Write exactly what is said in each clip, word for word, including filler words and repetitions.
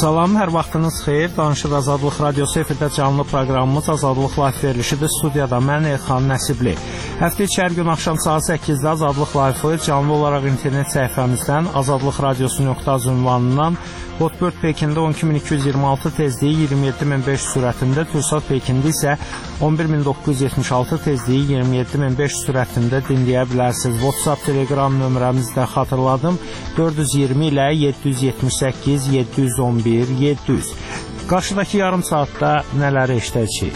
Salam, hər vaxtınız xeyir. Danışır Azadlıq Radiosu efirdə canlı proqramımız Azadlıq Live verilişidir. Studiyada mən Elxan Nəsibli. Həftə içi hər gün axşam saat səkkizdə Azadlıq Live-ı canlı olaraq internet səhifəmizdən azadlıq radiosu nöqtə az ünvanından Hotbird Pekində on iki min iki yüz iyirmi altı tezliyi iyirmi yeddi min beş yüz sürətində, Türksat Pekində isə on bir min doqquz yüz yetmiş altı tezliyi iyirmi yeddi min beş yüz sürətində dinləyə bilərsiniz. WhatsApp, Telegram nömrəmizi də xatırladım. dörd yüz iyirmi ilə yeddi yüz yetmiş səkkiz yeddi yüz on bir yeddi yüz. Qarşıdakı yarım saatda nələri eşidəcəyik?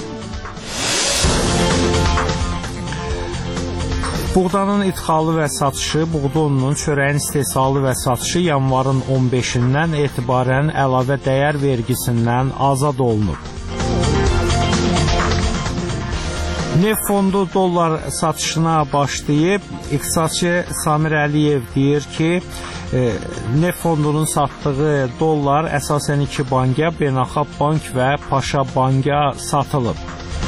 Buğdanın idxalı və satışı, buğda ununun, çörəyin istehsalı və satışı yanvarın on beşindən etibarən əlavə dəyər vergisindən azad olunub. Neft fondu dollar satışına başlayıb. İqtisadçı Samir Əliyev deyir ki, e, neft fondunun satdığı dollar əsasən iki banka, Beynəlxalq Bank və Paşa Banka satılıb.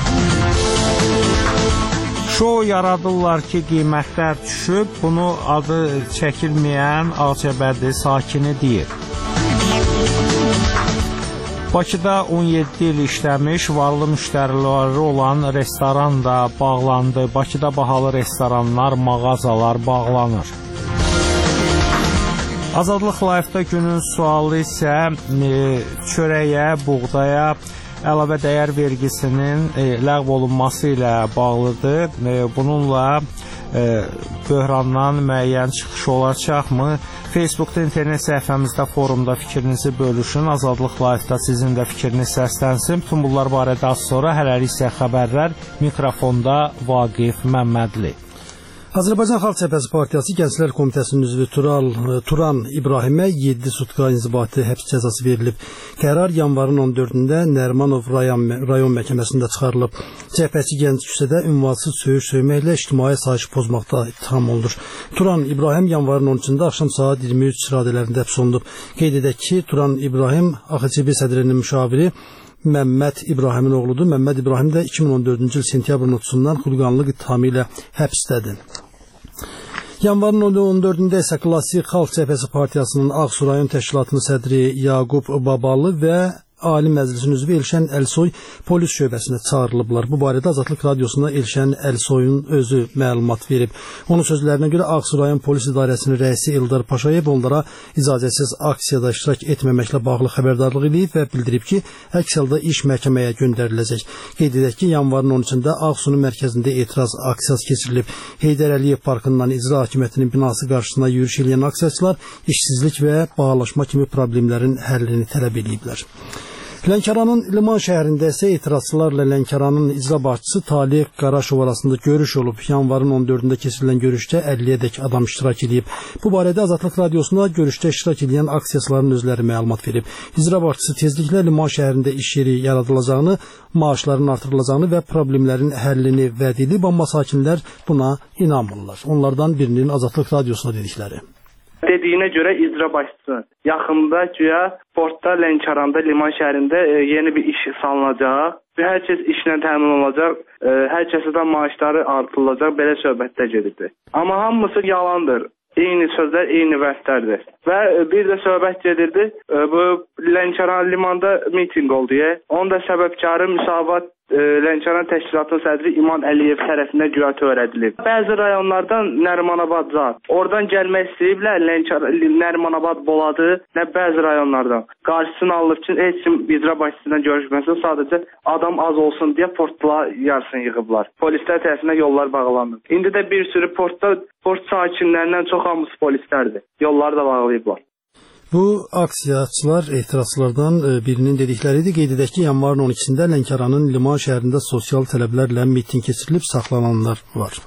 Şou yaradırlar ki, qiymətlər düşüb. Bunu adı çəkilməyən Ağcabədi sakini deyir. Bakıda on yeddi il işləmiş, varlı müştəriləri olan restoran da bağlandı. Bakıda bahalı restoranlar, mağazalar bağlanır. Azadlıq Live-da günün sualı isə e, çörəyə, buğdaya əlavə dəyər vergisinin e, ləğv olunması ilə bağlıdır. E, bununla e, böhrandan müəyyən çıxış olacaqmı? Facebookda, internet səhifəmizdə, forumda fikrinizi bölüşün. Azadlıq Live-da sizin də fikriniz səslənsin. Bütün bunlar barədə az sonra, hələlik isə xəbərlər. Mikrofonda Vaqif Məmmədli. Azərbaycan Xalq Cəbhəsi Partiyası Gənclər Komitəsinin üzvü Tural, Turan İbrahimə yeddi sutka inzibati həbs cəzası verilib. Qərar yanvarın on dördündə Nərimanov rayon, rayon məhkəməsində çıxarılıb. Cəbhəçi gənc küçədə ünvansız söyüş söyməklə ictimai asayişi pozmaqda ittiham olunur. Turan İbrahim yanvarın on üçündə axşam saat iyirmi üç radələrində həbs olunub. Qeyd edək ki, Turan İbrahim A X C B sədrinin müşaviri Məmməd İbrahimin oğludur. Məmməd İbrahim də iki min on dördüncü il sentyabrın otuzundan xulqanlıq ittihamı ilə həbsdədir. Yanvarın on dördündə isə Klassik Xalq Cəbhəsi Partiyasının Ağsu rayon təşkilatının sədri Yaqub Babalı və Ali Məclisin üzvü Elşən Əlsoy polis şöbəsinə çağırılıblar. Bu barədə Azadlıq Radiosuna Elşən Əlsoyun özü məlumat verib. Onun sözlərinə görə Ağsu rayon polis idarəsinin rəisi Eldar Paşayev onlara icazəsiz aksiyada iştirak etməməklə bağlı xəbərdarlıq edib və bildirib ki, əks halda iş məhkəməyə göndəriləcək. Qeyd edək ki, yanvarın on üçündə Ağsunun mərkəzində etiraz aksiyası keçirilib. Heydər Əliyev parkından icra hakimiyyətinin binası qarşısına yürüyüş edən aksiyaçılar işsizlik və bağlaşma kimi problemlərin həllini tələb ediblər. Lənkəranın Liman şəhərində isə etirazçılarla Lənkəranın icra başçısı Talih Qaraşov arasında görüş olub. Yanvarın on dördündə keçirilən görüşdə əlliyə adam iştirak edib. Bu barədə Azadlıq Radiosuna görüşdə iştirak edən aksiyaçıların özləri məlumat verib. İcra başçısı tezliklə Liman şəhərində iş yeri yaradılacağını, maaşların artırılacağını və problemlərin həllini vəd edib, amma sakinlər buna inanmırlar. Onlardan birinin Azadlıq Radiosuna dedikləri. Dediyinə görə icra başçısı yaxında güya portda Lənkəranda Liman şəhərində e, yeni bir iş salınacaq və hər kəs işlə təmin olacaq, e, hər kəsdən maaşları artırılacaq, belə söhbətdə gedirdi. Amma hamısı yalandır. Eyni sözlər, eyni vəslərdir. Və bir də söhbət gedirdi, e, bu Lənkəran limanda miting oldu. Onda səbəbkarı Müsavat e, Lənkəran təşkilatının sədri İman Əliyev tərəfindən güya törədilib. Bəzi rayonlardan Nərimanabad zat. Oradan gəlmək istəyiblər, Lənkəran, Nərimanabad Boladı, nə bəzi rayonlardan. Qarşısını alınıb ki, heç kim icra başçısından görüşməsin, sadəcə adam az olsun deyə portla yarısını yığıblar. Polislər tərəfindən yollar bağlanıb. İndi də bir sürü portda, port sakinlərindən çox hamısı polislərdir. Yolları da bağlayıblar. Bu aksiyaçılar etirazçılardan birinin dedikləridir. Qeyd edək ki, yanvarın on ikisində Lənkəranın Liman şəhərində sosial tələblərlə miting keçirilib, saxlananlar var.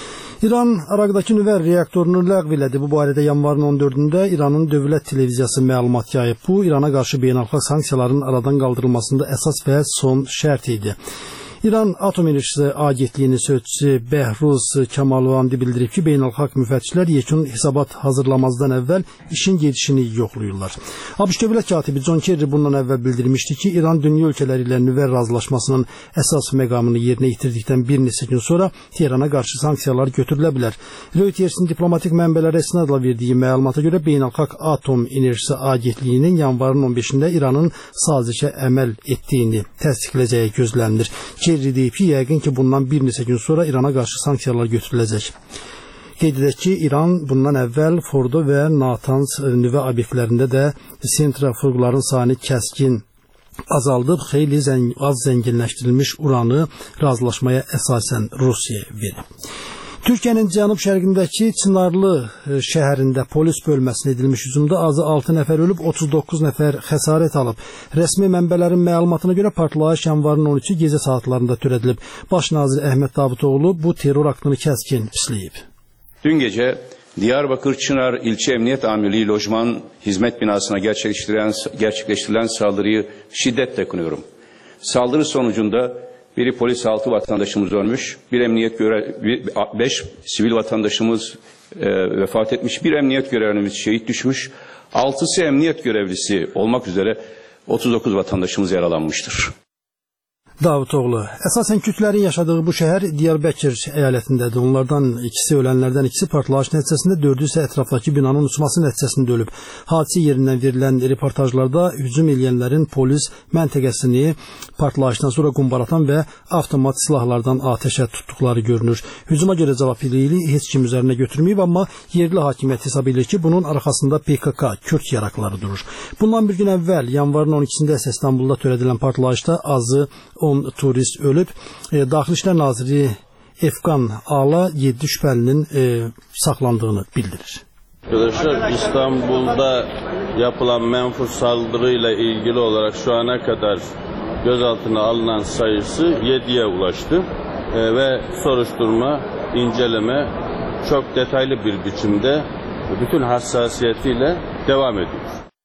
İran Araqdakı nüvə reaktorunu ləğv elədi. Bu barədə yanvarın on dördündə İranın dövlət televiziyası məlumat yayıb. Bu, İrana qarşı beynəlxalq sanksiyaların aradan qaldırılmasında əsas və son şərt idi. İran Atom Enerjisi Agentliyinin sözçüsü Bəhruz Kəmalvandi bildirib ki, beynəlxalq müfəttişlər yekun hesabat hazırlamazdan əvvəl işin gedişini yoxlayırlar. ABŞ dövlət katibi John Kerry bundan əvvəl bildirmişdi ki, İran dünya ölkələri ilə nüvə razılaşmasının əsas məqamını yerinə yetirdikdən bir neçə gün sonra Tehrana qarşı sanksiyalar götürülə bilər. Reutersin diplomatik mənbələrə istinadla verdiyi məlumata görə Beynəlxalq Atom Enerjisi Agentliyinin yanvarın on beşində İranın sazişə əməl etdiyini təsdiqləyəcəyi gözlənilir. Kerry deyib ki, yəqin ki, bundan bir neçə gün sonra İrana qarşı sanksiyalar götürüləcək. Qeyd edək ki, İran bundan əvvəl Fordo və Natanz nüvə obyektlərində də sentrafugların sayını kəskin azaldıb, xeyli zəng az zənginləşdirilmiş uranı razılaşmaya əsasən Rusiyaya verib. Türkiyənin cənub-şərqindəki Çınarlı şəhərində polis bölməsinə edilmiş hücumda azı altı nəfər ölüb, otuz doqquz nəfər xəsarət alıb. Rəsmi mənbələrin məlumatına görə partlayış yanvarın on üçü gecə saatlarında törədilib. Baş nazir Əhməd Davutoğlu bu terror aktını kəskin pisləyib. Dün gece Diyarbakır Çınar İlçe Emniyet Amirliği Lojman Hizmet Binası'na gerçekleştirilen, gerçekleştirilen saldırıyı şiddetle kınıyorum. Saldırı sonucunda biri polis, altı vatandaşımız ölmüş, bir emniyet görev, beş sivil vatandaşımız e, vefat etmiş, bir emniyet görevlimiz şehit düşmüş, altısı emniyet görevlisi olmak üzere otuz dokuz vatandaşımız yaralanmıştır. Davutoğlu, əsasən kütlərin yaşadığı bu şəhər Diyarbəkir əyalətindədir. Onlardan ikisi ölənlərdən ikisi partlayış nəticəsində, dördü isə ətrafdakı binanın uçması nəticəsində ölüb. Hadisə yerindən verilən reportajlarda hücum edənlərin polis məntəqəsini partlayışdan sonra qumbaratan və avtomat silahlardan atəşə tutduqları görünür. Hücuma görə cavabdehliyi heç kim üzərinə götürməyib, amma yerli hakimiyyət hesab edir ki, bunun arxasında P K K, Kürd yarakları durur. Bundan bir gün əvvəl yanvarın on ikisində isə İstanbulda törədilən partlayışda azı on turist ölüb. E, Daxili İşlər Naziri Efqan Ala yeddi şübhəlinin e, saxlandığını bildirir. Arkadaşlar, İstanbul'da yapılan menfur saldırıyla ilgili olarak şu ana kadar gözaltına alınan sayısı yediye ulaştı e, ve soruşturma, inceleme çok detaylı bir biçimde bütün hassasiyetiyle devam ediyor.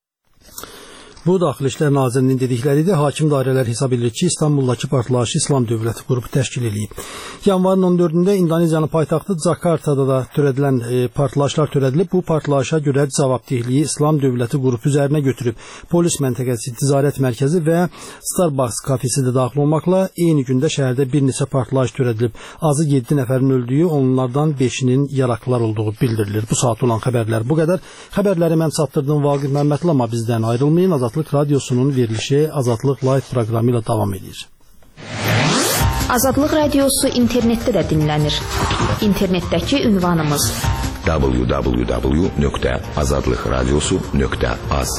Bu Daxili İşlər Nazirinin dedikləridir. Hakim dairələr hesab edir ki, İstanbuldakı partlayışı İslam Dövləti qrupu təşkil edib. Yanvarın on dördündə İndoneziyanın paytaxtı Cakartada da törədilən e, partlayışlar törədilib. Bu partlayışa görə cavabdehliyi İslam Dövləti qrupu üzərinə götürüb. Polis məntəqəsi, ticarət mərkəzi və Starbucks kafesi də daxil olmaqla eyni gündə şəhərdə bir neçə partlayış törədilib. Azı yeddi nəfərin öldüyü, onlardan beşinin yaraklar olduğu bildirilir. Bu saat olan xəbərlər bu qədər. Xəbərləri mən çatdırdım Vaqif Məmmədli, amma bizdən ayrılmayın. Azadlıq Radiosunun verilişi Azadlıq Live proqramı ilə davam edir. Azadlıq Radiosu internetdə də dinlənir. İnternetdəki ünvanımız w w w nöqtə azadlıq radiosu nöqtə az.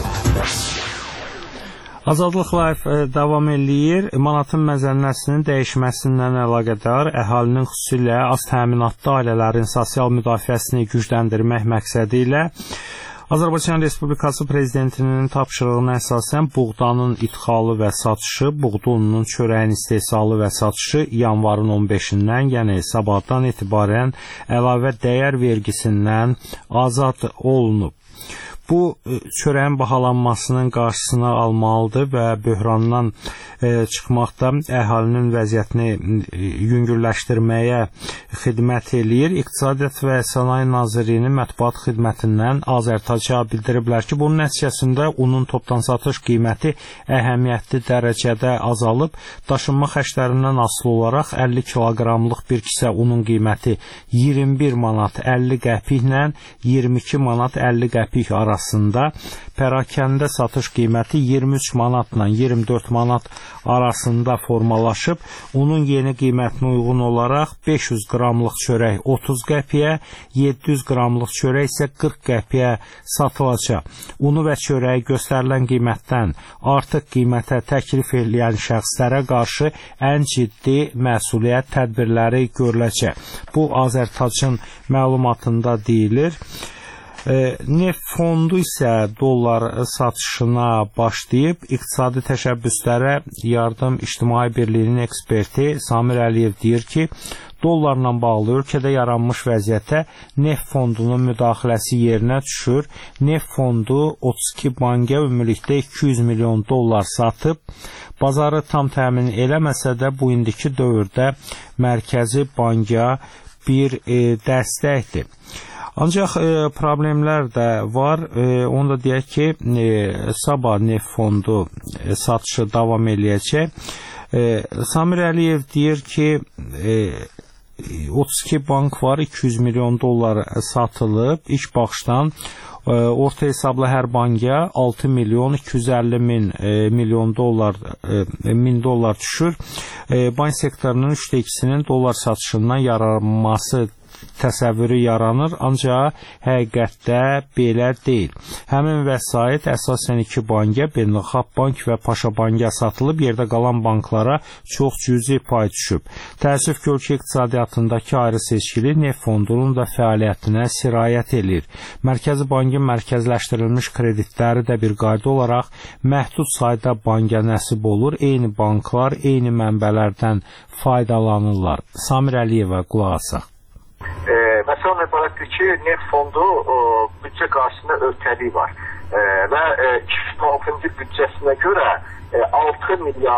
Azadlıq Live davam eləyir. Manatın məzənnəsinin dəyişməsindən əlaqədar əhalinin xüsusilə az təminatlı ailələrin sosial müdafiəsini gücləndirmək məqsədi ilə Azərbaycan Respublikası Prezidentinin tapşırığına əsasən buğdanın idxalı və satışı, buğda ununun çörəyin istehsalı və satışı yanvarın on beşindən, yəni sabahdan etibarən əlavə dəyər vergisindən azad olunub. Bu çörəyin bahalanmasının qarşısını almalıdır və böhrandan e, çıxmaqda əhalinin vəziyyətini e, yüngülləşdirməyə xidmət eləyir. İqtisadiyyat və Sənaye Nazirliyinin mətbuat xidmətindən Azərtaca bildiriblər ki, bunun nəticəsində unun topdan satış qiyməti əhəmiyyətli dərəcədə azalıb. Daşınma xərclərindən asılı olaraq əlli kiloqramlıq bir kisə unun qiyməti iyirmi bir manat əlli qəpiklə iyirmi iki manat əlli qəpik arasında arasında, pərakəndə satış qiyməti iyirmi üç manatla iyirmi dörd manat arasında formalaşıb. Unun yeni qiymətinə uyğun olaraq beş yüz qramlıq çörək otuz qəpiyə, yeddi yüz qramlıq çörək isə qırx qəpiyə satılacaq. Unu və çörəyi göstərilən qiymətdən artıq qiymətə təklif edən şəxslərə qarşı ən ciddi məsuliyyət tədbirləri görüləcək. Bu Azərtacın məlumatında deyilir. Neft fondu isə dollar satışına başlayıb. İqtisadi təşəbbüslərə Yardım İctimai Birliyinin eksperti Samir Əliyev deyir ki, dollarla bağlı ölkədə yaranmış vəziyyətə neft fondunun müdaxiləsi yerinə düşür. Neft fondu otuz iki banka ümumilikdə iki yüz milyon dollar satıb. Bazarı tam təmin eləməsə də bu indiki dövrdə Mərkəzi Banka bir e, dəstəkdir. Ancaq e, problemlər də var. E, onu da deyək ki, e, sabah neft fondu e, satışı davam eləyəcək. E, Samir Əliyev deyir ki, e, otuz iki bank var, iki yüz milyon dollar satılıb. İlk baxışdan e, orta hesabla hər banka altı milyon iki yüz əlli min e, milyon dollar e, min dollar düşür. E, bank sektorunun üçdə ikisinin dollar satışından yaranması təsəvvürü yaranır, ancaq həqiqətdə belə deyil. Həmin vəsait əsasən iki banka, Beynəlxalq Bank və Paşa Banka satılıb, yerdə qalan banklara çox cüzi pay düşüb. Təəssüf ki, ölkə iqtisadiyyatındakı ayrı seçkili neft fondunun da fəaliyyətinə sirayət edir. Mərkəzi Bankın mərkəzləşdirilmiş kreditləri də bir qayda olaraq məhdud sayda banka nəsib olur. Eyni banklar, eyni mənbələrdən faydalanırlar. Samir Əliyevə qulaq asaq. E, məsələn, ibarətdir ki, neft fondu e, büdcə qarşısında öhdəliyi var e, və e, iki min on altıncı büdcəsinə görə e, altı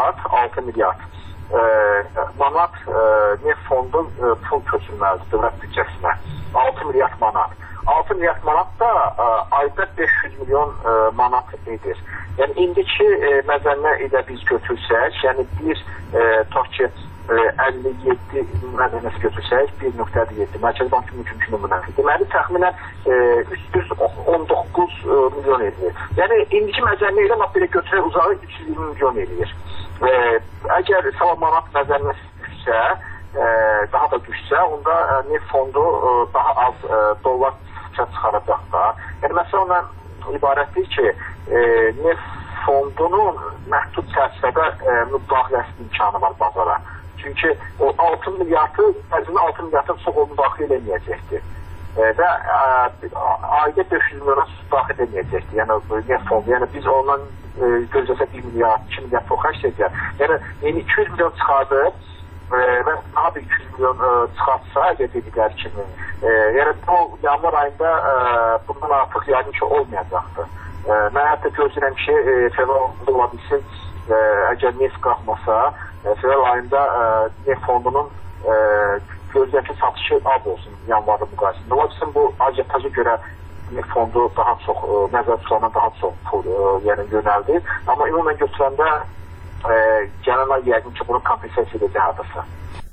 milyard e, manat e, neft fondu e, pul köçürməlidir dövlət büdcəsinə. altı milyard manat. altı milyard manat da e, ayda beş yüz milyon e, manat edir. Yəni, indiki e, məzənnə ilə biz götürsək, yəni bir e, tutaq ki, əlli yeddi məzənnəsi götürsək, bir nöqtə yeddi Mərkəzi Bankın mümkün nümunəsi. Deməli, təxminən e, üç yüz on doqquz e, milyon edir. Yəni, indiki məzənnə ilə belə götürək uzağı üç yüz iyirmi milyon edir. E, əgər sabah manat məzənnəsi düşsə, e, daha da düşsə, onda e, neft fondu e, daha az e, dollar çıxaracaq da. Yəni, məsələn, ibarətdir ki, e, neft fondunun məhdud çərçivədə e, müdaxiləsi imkanı var bazara. Çünki o altı milyardı, əzində altı milyardın çox onu daxil edəməyəcəkdir. E, və e, ayda beş yüz milyona daxil edəməyəcəkdir. Yəni, neft fondu. Yəni, biz ondan e, gözləsək bir milyard, iki milyard çox hər şeydir. Yəni, yəni, iki yüz milyon çıxardıb e, və daha bir iki yüz milyon e, çıxartsa, əgər dedikləri kimi. E, yəni, bu yanvar ayında e, bundan artıq yəqin ki, olmayacaqdır. E, mən hətta gözləyirəm ki, e, fevral ayında ola bilsin, e, əgər neft qalxmasa, e, fevral ayında e, neft fondunun e, gözləyəki satışı az olsun yanvarda müqayisində. Ola bilsin, bu ajitaja görə neft fondu daha çox, e, nəzər tutulandan daha çox pul e, yəni, yönəldir. Amma ümumən götürəndə e, gələn ay yəqin ki, bunu kompensasiya edəcək hardasa.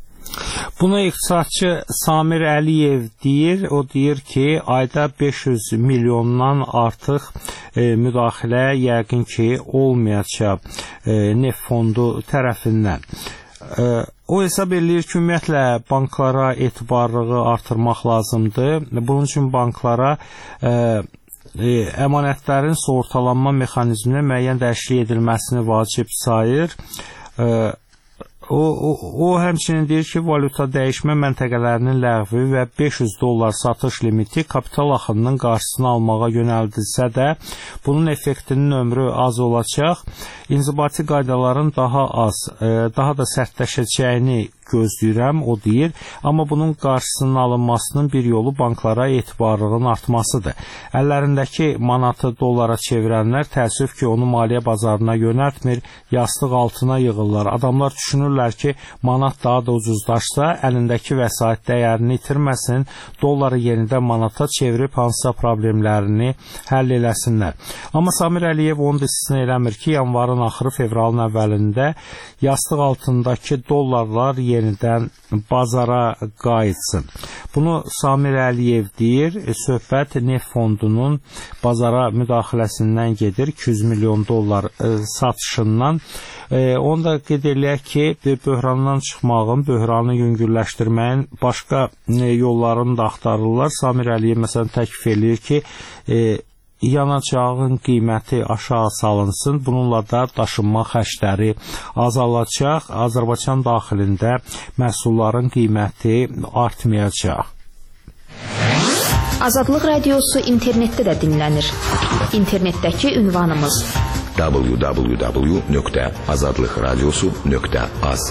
Buna iqtisadçı Samir Əliyev deyir, o deyir ki, ayda beş yüz milyondan artıq e, müdaxilə yəqin ki, olmayacaq e, neft fondu tərəfindən. E, o hesab eləyir ki, ümumiyyətlə banklara etibarlığı artırmaq lazımdır. Bunun üçün banklara e, e, əmanətlərin sığortalanma mexanizminə müəyyən dəyişiklik edilməsini vacib sayır. E, O, o, o həmçinin deyir ki, valyuta dəyişmə məntəqələrinin ləğvi və beş yüz dollar satış limiti kapital axınının qarşısını almağa yönəldilsə də, bunun effektinin ömrü az olacaq. İnzibati qaydaların daha az, daha da sərtləşəcəyini gözləyirəm, o deyir. Amma bunun qarşısının alınmasının bir yolu banklara etibarlığın artmasıdır. Əllərindəki manatı dollara çevirənlər təəssüf ki, onu maliyyə bazarına yönəltmir, yastıq altına yığırlar. Adamlar düşünürlər ki, manat daha da ucuzlaşsa, əlindəki vəsait dəyərini itirməsin, dolları yenidən manata çevirib hansısa problemlərini həll eləsinlər. Amma Samir Əliyev onu da istisna eləmir ki, yanvarın axırı fevralın əvvəlində yastıq altındakı dollarlar yenidən bazara qayıtsın. Bunu Samir Əliyev deyir, söhbət neft fondunun bazara müdaxiləsindən gedir, iki yüz milyon dollar e, satışından. E, onu da qeyd eləyək ki, böhrandan çıxmağın, böhranı yüngülləşdirməyin başqa e, yollarını da axtarırlar. Samir Əliyev məsələn təklif eləyir ki, e, yanacağın qiyməti aşağı salınsın. Bununla da daşınma xərcləri azalacaq. Azərbaycan daxilində məhsulların qiyməti artmayacaq. Azadlıq Radiosu internetdə də dinlənir. İnternetdəki ünvanımız w w w nöqtə azadlıq radiosu nöqtə az.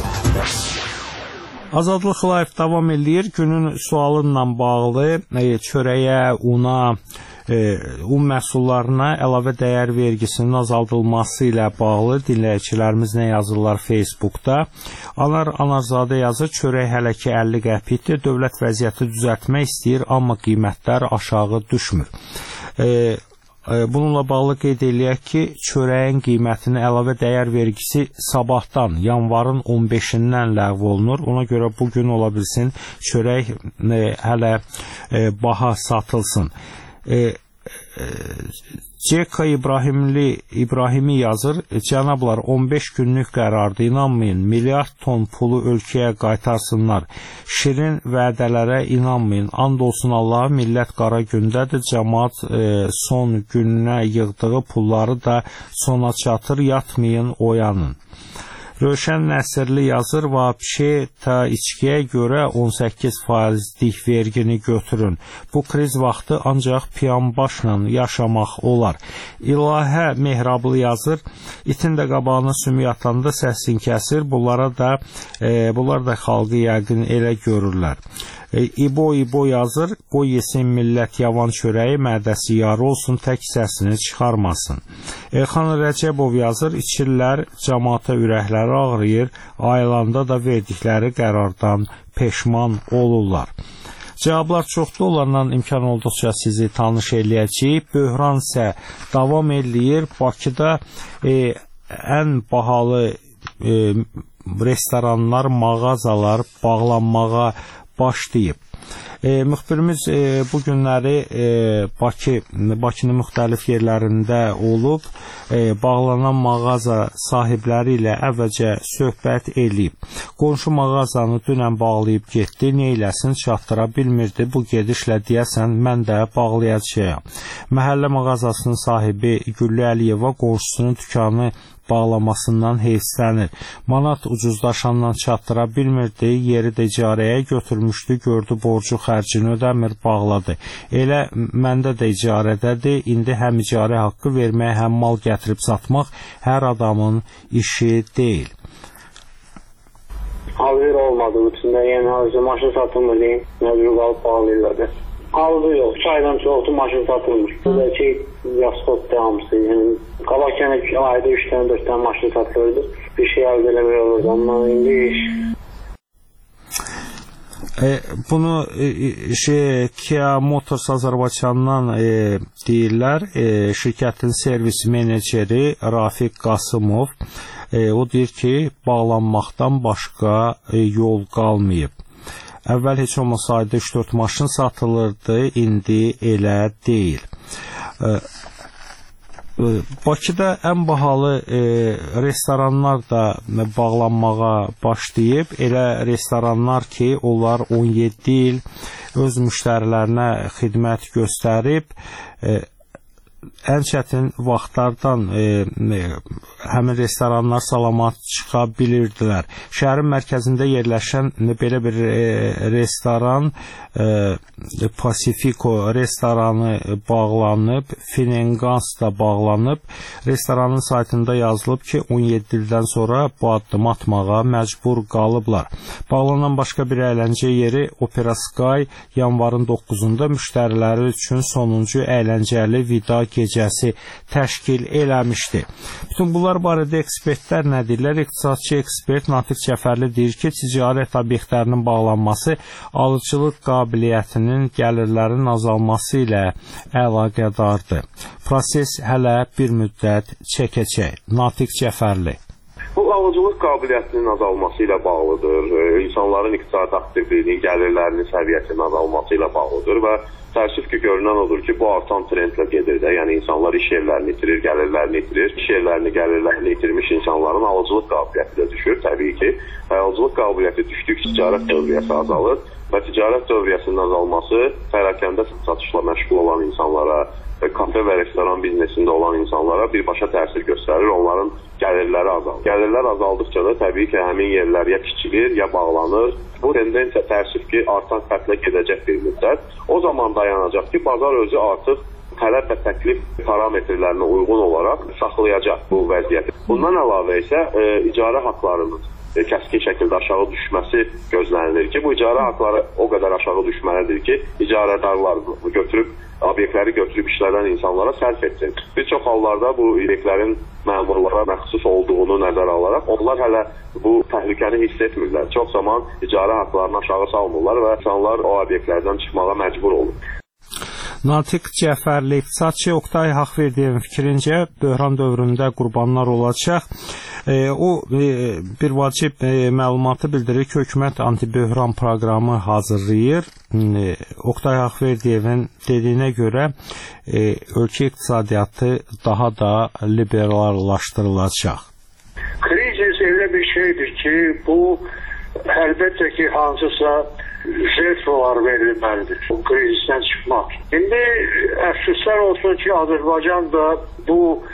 Azadlıq Live davam edir. Günün sualınla bağlı e, çörəyə, una, e, un məhsullarına əlavə dəyər vergisinin azaldılması ilə bağlı dinləyicilərimiz nə yazırlar Facebookda? Anar Anarzadə yazır, çörək hələ ki əlli qəpikdir, dövlət vəziyyəti düzəltmək istəyir, amma qiymətlər aşağı düşmür. E, Bununla bağlı qeyd eləyək ki, çörəyin qiymətinin əlavə dəyər vergisi sabahdan, yanvarın on beşindən ləğv olunur. Ona görə bugün ola bilsin, çörək e, hələ e, baha satılsın. E, e, C K İbrahimli İbrahimi yazır, cənablar on beş günlük qərarda inanmayın, milyard ton pulu ölkəyə qaytarsınlar, şirin vədələrə inanmayın, and olsun Allaha, millət qara gündədir, cəmaat e, son gününə yığdığı pulları da sona çatır, yatmayın, oyanın. Rövşən Nəsirli yazır, vapşe ta içkiyə görə on səkkiz faizlik vergini götürün. Bu kriz vaxtı ancaq piyanbaşla yaşamaq olar. İlahə Mehrablı yazır, itin də qabağını sümü yatanda səsin kəsir, bunlara da, e, bunlar da xalqı yəqin elə görürlər. E, İbo İbo yazır, qoy yesin millət yavan çörəyi, mədəsi yarı olsun, tək səsini çıxarmasın. Elxan Rəcəbov yazır, içirlər, cəmaata ürəkləri ağrıyır, ayılanda da verdikləri qərardan peşman olurlar. Cavablar çoxlu olandan imkan olduqca sizi tanış eləyəcəyik. Böhran isə davam eləyir. Bakıda e, ən bahalı e, restoranlar, mağazalar bağlanmağa başlayıb. E, müxbirimiz e, bu günləri e, Bakı, Bakının müxtəlif yerlərində olub, e, bağlanan mağaza sahibləri ilə əvvəlcə söhbət eləyib. Qonşu mağazanı dünən bağlayıb getdi, neyləsin çatdıra bilmirdi, bu gedişlə deyəsən mən də bağlayacağam. Məhəllə mağazasının sahibi Güllü Əliyeva qonşusunun dükanı bağlamasından heyfslənir. Manat ucuzdaşandan çatdıra bilmirdi, yeri də icarəyə götürmüşdü, gördü borcu xərcini ödəmir, bağladı. Elə məndə də icarədədir, indi həm icarə haqqı verməyə, həm mal gətirib satmaq hər adamın işi deyil. Hazır olmadığı içində, yəni hazır maşın satılmır deyim, məcbur qalıb bağlayırlar. Aldı yox, iki aydan çoxdur maşın satılmır. Buradakı yaşlıqdır hamısı, yəni qabaq yəni ayda üç dənə, dörd dənə maşın satılırdı. Bir şey əldə eləmək olurdu, amma indi iş. E, bunu e, şey, Kia Motors Azərbaycandan e, deyirlər, e, şirkətin servis meneceri Rafiq Qasımov, e, o deyir ki, bağlanmaqdan başqa e, yol qalmayıb. Əvvəl heç olmasaydı üç dörd maşın satılırdı, indi elə deyil. E, Bakıda ən bahalı e, restoranlar da bağlanmağa başlayıb. Elə restoranlar ki, onlar on yeddi il öz müştərilərinə xidmət göstərib. E, ən çətin vaxtlardan e, e, həmin restoranlar salamat çıxa bilirdilər. Şəhərin mərkəzində yerləşən belə bir e, restoran, e, Pasifiko restoranı bağlanıb, Finengans da bağlanıb. Restoranın saytında yazılıb ki, on yeddi ildən sonra bu addım atmağa məcbur qalıblar. Bağlanan başqa bir əyləncə yeri Opera Sky yanvarın doqquzunda müştəriləri üçün sonuncu əyləncəli vida gecəsi təşkil eləmişdi. Bütün bunlar barədə ekspertlər nə deyirlər? İqtisadçı ekspert Natiq Cəfərli deyir ki, ticarət obyektlərinin bağlanması alıcılıq qabiliyyətinin, gəlirlərin azalması ilə əlaqədardır. Proses hələ bir müddət çəkəcək. Natiq Cəfərli. Bu alıcılıq qabiliyyətinin azalması ilə bağlıdır. İnsanların iqtisadi aktivliyinin, gəlirlərinin səviyyəsinin azalması ilə bağlıdır və təəssüf ki, görünən odur ki, bu artan trendlə gedir də. Yəni, insanlar iş yerlərini itirir, gəlirlərini itirir. İş yerlərini, gəlirlərini itirmiş insanların alıcılıq qabiliyyəti də düşür, təbii ki. Alıcılıq qabiliyyəti düşdükcə ticarət dövriyyəsi azalır və ticarət dövriyyəsinin azalması pərakəndə satışla məşğul olan insanlara, kafe və restoran biznesində olan insanlara birbaşa təsir göstərir, onların gəlirləri azalır. Gəlirlər azaldıqca da təbii ki, həmin yerlər ya kiçilir, ya bağlanır. Bu tendensiya təəssüf ki, artan xətlə gedəcək bir müddət. O zaman dayanacaq ki, bazar özü artıq tələb və təklif parametrlərinə uyğun olaraq saxlayacaq bu vəziyyəti. Bundan əlavə isə e, icarə haqlarının e, kəskin şəkildə aşağı düşməsi gözlənilir ki, bu icarə haqları o qədər aşağı düşməlidir ki, icarədarlar götürüb, obyektləri götürüb işlədən insanlara sərf etsin. Bir çox hallarda bu obyektlərin məmurlara məxsus olduğunu nəzərə alaraq, onlar hələ bu təhlükəni hiss etmirlər. Çox zaman icarə haqlarını aşağı salmırlar və insanlar o obyektlərdən çıxmağa məcbur olur. Natiq Cəfərli, iqtisadçı Oqtay Haqverdiyevin fikrincə, böhran dövründə qurbanlar olacaq. E, o e, bir vacib e, məlumatı bildirir ki, hökumət antiböhran proqramı hazırlayır. E, Oqtay Haqverdiyevin dediyinə görə e, ölkə iqtisadiyyatı daha da liberallaşdırılacaq. Krizis elə bir şeydir ki, bu əlbəttə ki, hansısa jefrolar verilməlidir bu krizisdən çıxmaq. İndi əfsuslar olsun ki, Azərbaycan da bu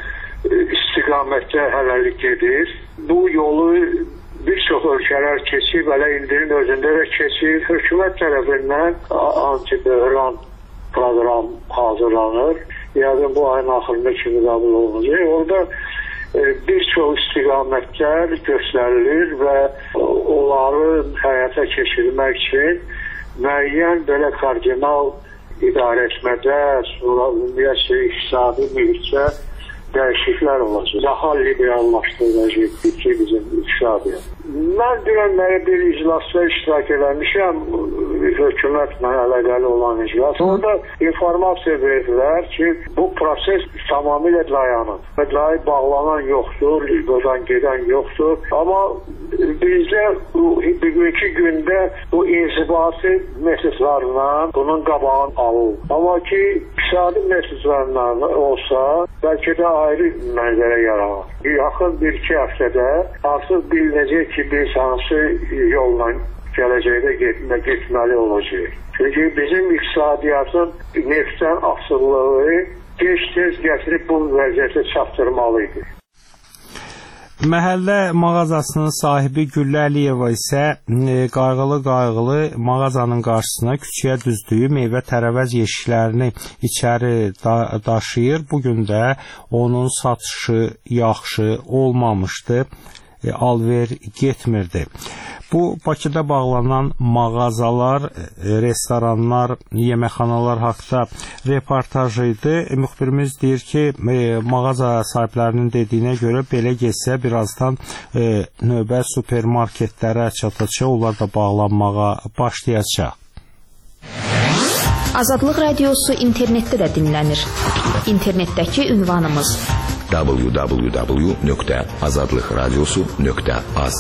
istiqamətdə hələlik gedir. Bu yolu bir çox ölkələr keçib, hələ indinin özündə də keçir. Hökumət tərəfindən antiböhran proqram hazırlanır. Yəni bu ayın axırında kimi qəbul olunacaq. Orada bir çox istiqamətlər göstərilir və onların həyata keçirmək üçün müəyyən belə kardinal idarəetmədə, sonra ümumiyyətlə iqtisadi mühitdə dəyişikliklər olacaq. Daha liberallaşdırılacaq ki, bizim iqtisadiyyat. Mən dünənləri bir iclasda iştirak eləmişəm, hökumətlə əlaqəli olan iclas. Orada informasiya verdilər ki, bu proses tamamilə dayanır. Mədlai bağlanan yoxdur, buradan gedən yoxdur. Amma bizdə bugünkü gündə bu inzibati mesajlarla bunun qabağını alır. Amma ki, iqtisadi mesajlarla olsa, bəlkə də ayrı mənzərə yaranar. Yaxın bir-iki həftədə artıq bilinəcək ki, biz hansı yolla gələcəkdə getmə, getməli olacaq. Çünki bizim iqtisadiyyatın neftdən asılılığı gec-tez gətirib bu vəziyyətə çatdırmalıydı. Məhəllə mağazasının sahibi Güllə Əliyeva isə qayğılı-qayğılı mağazanın qarşısına küçəyə düzdüyü meyvə tərəvəz yeşiklərini içəri da daşıyır. Bugün də onun satışı yaxşı olmamışdı, alver getmirdi. Bu, Bakıda bağlanan mağazalar, restoranlar, yeməkxanalar haqda reportaj idi. Müxbirimiz deyir ki, mağaza sahiblərinin dediyinə görə belə getsə, birazdan növbə supermarketlərə çatacaq, onlar da bağlanmağa başlayacaq. Azadlıq Radiosu internetdə də dinlənir. İnternetdəki ünvanımız w w w nöqtə azadlıq radiosu nöqtə az.